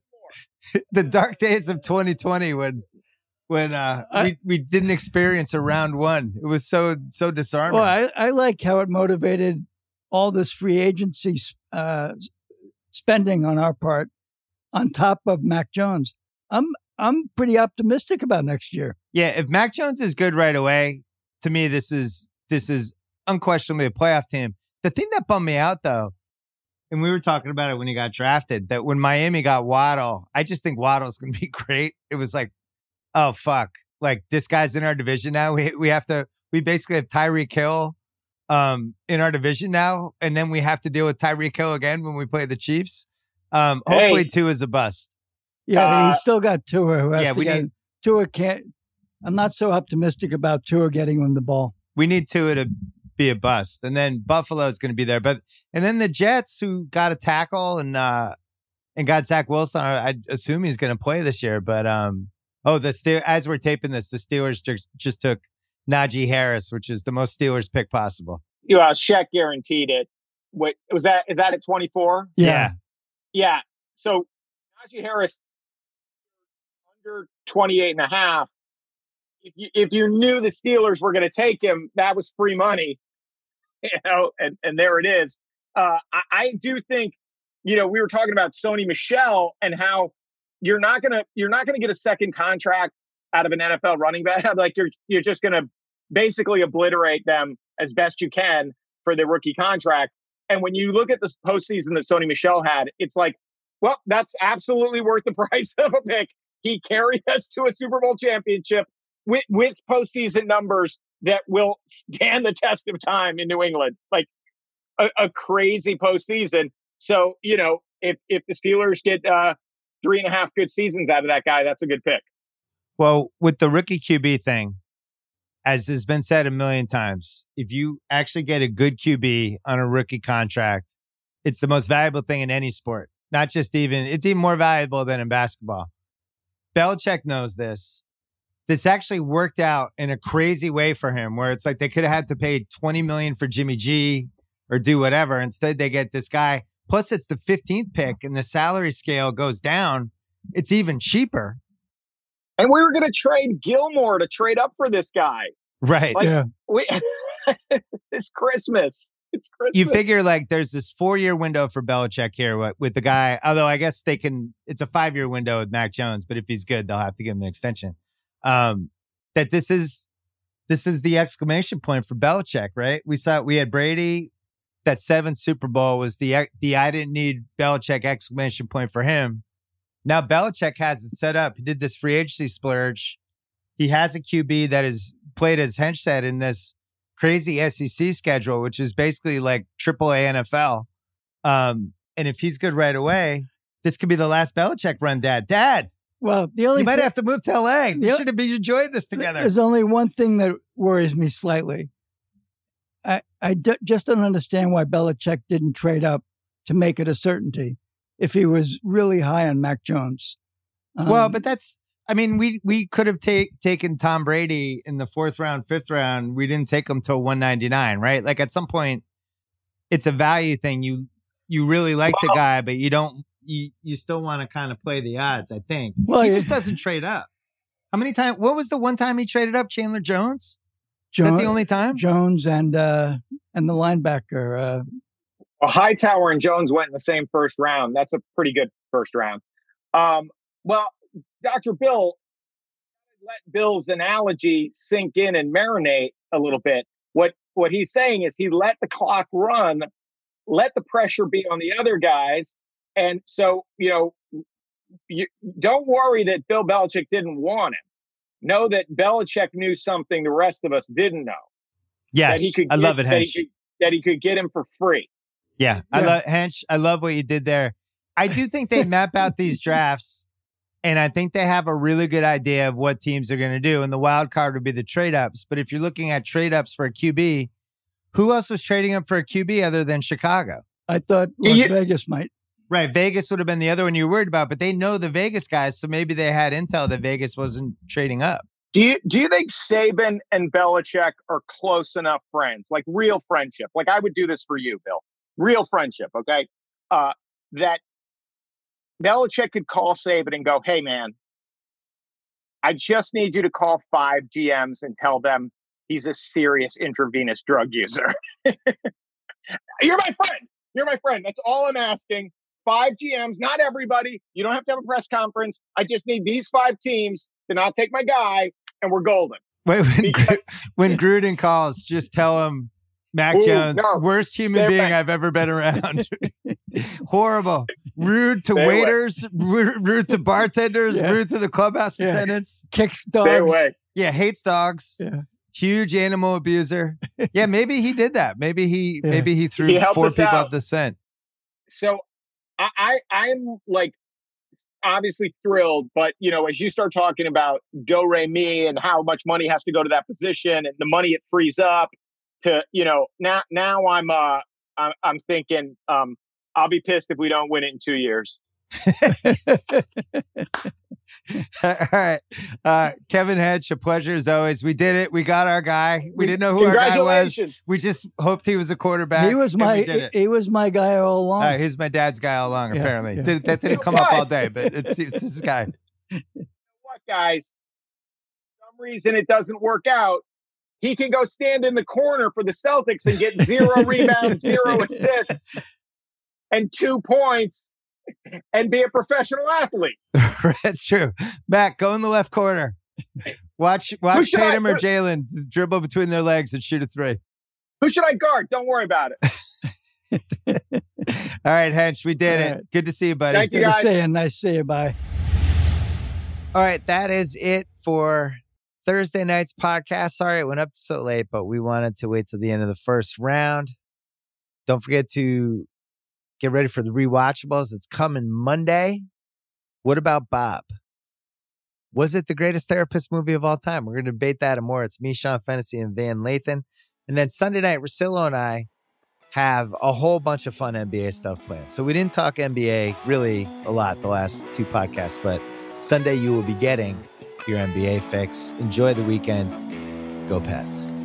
the dark days of twenty twenty when when uh, I, we we didn't experience a round one. It was so so disarming. Well, I, I like how it motivated all this free agency uh, spending on our part, on top of Mac Jones. I'm I'm pretty optimistic about next year. Yeah, if Mac Jones is good right away, to me this is this is unquestionably a playoff team. The thing that bummed me out though, and we were talking about it when he got drafted, that when Miami got Waddle, I just think Waddle's going to be great. It was like, oh fuck, like this guy's in our division now. We we have to we basically have Tyreek Hill Um, in our division now, and then we have to deal with Tyreek Hill again when we play the Chiefs. Um, hopefully, hey. Tua is a bust. Yeah, Uh, he's still got Tua. Who has yeah, to we get, need. Tua can't. I'm not so optimistic about Tua getting him the ball. We need Tua to be a bust, and then Buffalo is going to be there. But and then the Jets, who got a tackle and uh, and got Zach Wilson, I I'd assume he's going to play this year. But um, oh, the Ste- as we're taping this, the Steelers just, just took Najee Harris, which is the most Steelers pick possible. You know, Shaq guaranteed it. What was that? Is that at twenty-four? Yeah. Yeah. So Najee Harris under twenty-eight and a half. If you if you knew the Steelers were going to take him, that was free money. You know, and, and there it is. Uh, I, I do think, you know, we were talking about Sony Michel and how you're not gonna you're not gonna get a second contract out of an N F L running back. Like you're you're just gonna basically obliterate them as best you can for their rookie contract. And when you look at the postseason that Sony Michel had, it's like, well, that's absolutely worth the price of a pick. He carried us to a Super Bowl championship with, with postseason numbers that will stand the test of time in New England. Like a, a crazy postseason. So, you know, if, if the Steelers get uh, three and a half good seasons out of that guy, that's a good pick. Well, with the rookie Q B thing, as has been said a million times, if you actually get a good Q B on a rookie contract, it's the most valuable thing in any sport. Not just even, it's even more valuable than in basketball. Belichick knows this. This actually worked out in a crazy way for him, where it's like they could have had to pay twenty million dollars for Jimmy G or do whatever. Instead, they get this guy. Plus, it's the fifteenth pick and the salary scale goes down. It's even cheaper. And we were going to trade Gilmore to trade up for this guy. Right. Like, Yeah. we, it's Christmas. It's Christmas. You figure like there's this four-year window for Belichick here with, with the guy, although I guess they can, it's a five-year window with Mac Jones, but if he's good, they'll have to give him an extension. Um, that this is, this is the exclamation point for Belichick, right? We saw, we had Brady, that seventh Super Bowl was the, the I didn't need Belichick exclamation point for him. Now Belichick has it set up. He did this free agency splurge. He has a Q B that is played, as Hench said, in this crazy S E C schedule, which is basically like triple A N F L. Um, and if he's good right away, this could be the last Belichick run, Dad. Dad, Well, the only you might thi- have to move to L A. We Yeah. should have been enjoying this together. There's only one thing that worries me slightly. I I d- just don't understand why Belichick didn't trade up to make it a certainty if he was really high on Mac Jones. Um, Well, but that's, I mean, we we could have take, taken Tom Brady in the fourth round, fifth round. We didn't take him till one ninety-nine, right? Like at some point, it's a value thing. You you really like the guy, but you don't, you, you still want to kind of play the odds, I think. Well, he yeah. just doesn't trade up. How many times, what was the one time he traded up? Chandler Jones? Is Jo- that the only time? Jones and uh, and the linebacker. Uh, Well, Hightower and Jones went in the same first round. That's a pretty good first round. Um, well, Doctor Bill, let Bill's analogy sink in and marinate a little bit. What what he's saying is he let the clock run, let the pressure be on the other guys. And so, you know, you don't worry that Bill Belichick didn't want him. Know that Belichick knew something the rest of us didn't know. Yes, that he could I get, love it, that Hench. he, could, that he could get him for free. Yeah, Yeah. I love Hench. I love what you did there. I do think they map out these drafts, and I think they have a really good idea of what teams are going to do. And the wild card would be the trade ups. But if you're looking at trade ups for a Q B, who else was trading up for a Q B other than Chicago? I thought Do Las you- Vegas might. Right, Vegas would have been the other one you were worried about, but they know the Vegas guys, so maybe they had intel that Vegas wasn't trading up. Do you do you think Saban and Belichick are close enough friends, like real friendship? Like I would do this for you, Bill. Real friendship, okay? Uh, that Belichick could call Saban and go, "Hey, man, I just need you to call five G Ms and tell them he's a serious intravenous drug user. You're my friend. You're my friend. That's all I'm asking. Five G Ms, not everybody. You don't have to have a press conference. I just need these five teams to not take my guy, and we're golden." Wait, when, Because- Gru- when Gruden calls, just tell him, Mac Ooh, Jones, no. worst human Stay being away. I've ever been around. Horrible. Rude to Stay away. waiters, rude, rude to bartenders, Yeah. rude to the clubhouse Yeah. attendants. Kicks dogs. Stay away. Yeah, hates dogs. Yeah. Huge animal abuser. Yeah, maybe he did that. Maybe he Yeah. maybe he threw He helped four us people out. off the scent. So I, I I'm like obviously thrilled, but you know, as you start talking about do re mi and how much money has to go to that position and the money it frees up to, you know, now now I'm uh I'm, I'm thinking um I'll be pissed if we don't win it in two years. All right. Uh, Kevin Hench, a pleasure as always. We did it. We got our guy. We didn't know who our guy was. Congratulations. We just hoped he was a quarterback. He was and we my did it. he was my guy all along. Uh, he's my dad's guy all along, Yeah, apparently. yeah. Did, that didn't come up all day, but it's, it's his guy. What, guys? For some reason it doesn't work out. He can go stand in the corner for the Celtics and get zero rebounds, zero assists, and two points, and be a professional athlete. That's true. Matt, go in the left corner. Watch watch should I- Tatum or who- Jalen just dribble between their legs and shoot a three. Who should I guard? Don't worry about it. All right, Hench, we did All it. right. Good to see you, buddy. Thank you, Good to guys. see you. Nice to see you. Bye. All right, that is it for Thursday night's podcast. Sorry it went up so late, but we wanted to wait till the end of the first round. Don't forget to get ready for the rewatchables. It's coming Monday. What about Bob? Was it the greatest therapist movie of all time? We're going to debate that and more. It's me, Sean Fennessy, and Van Lathan. And then Sunday night, Russillo and I have a whole bunch of fun N B A stuff planned. So we didn't talk N B A really a lot the last two podcasts, but Sunday you will be getting your N B A fix. Enjoy the weekend. Go Pats.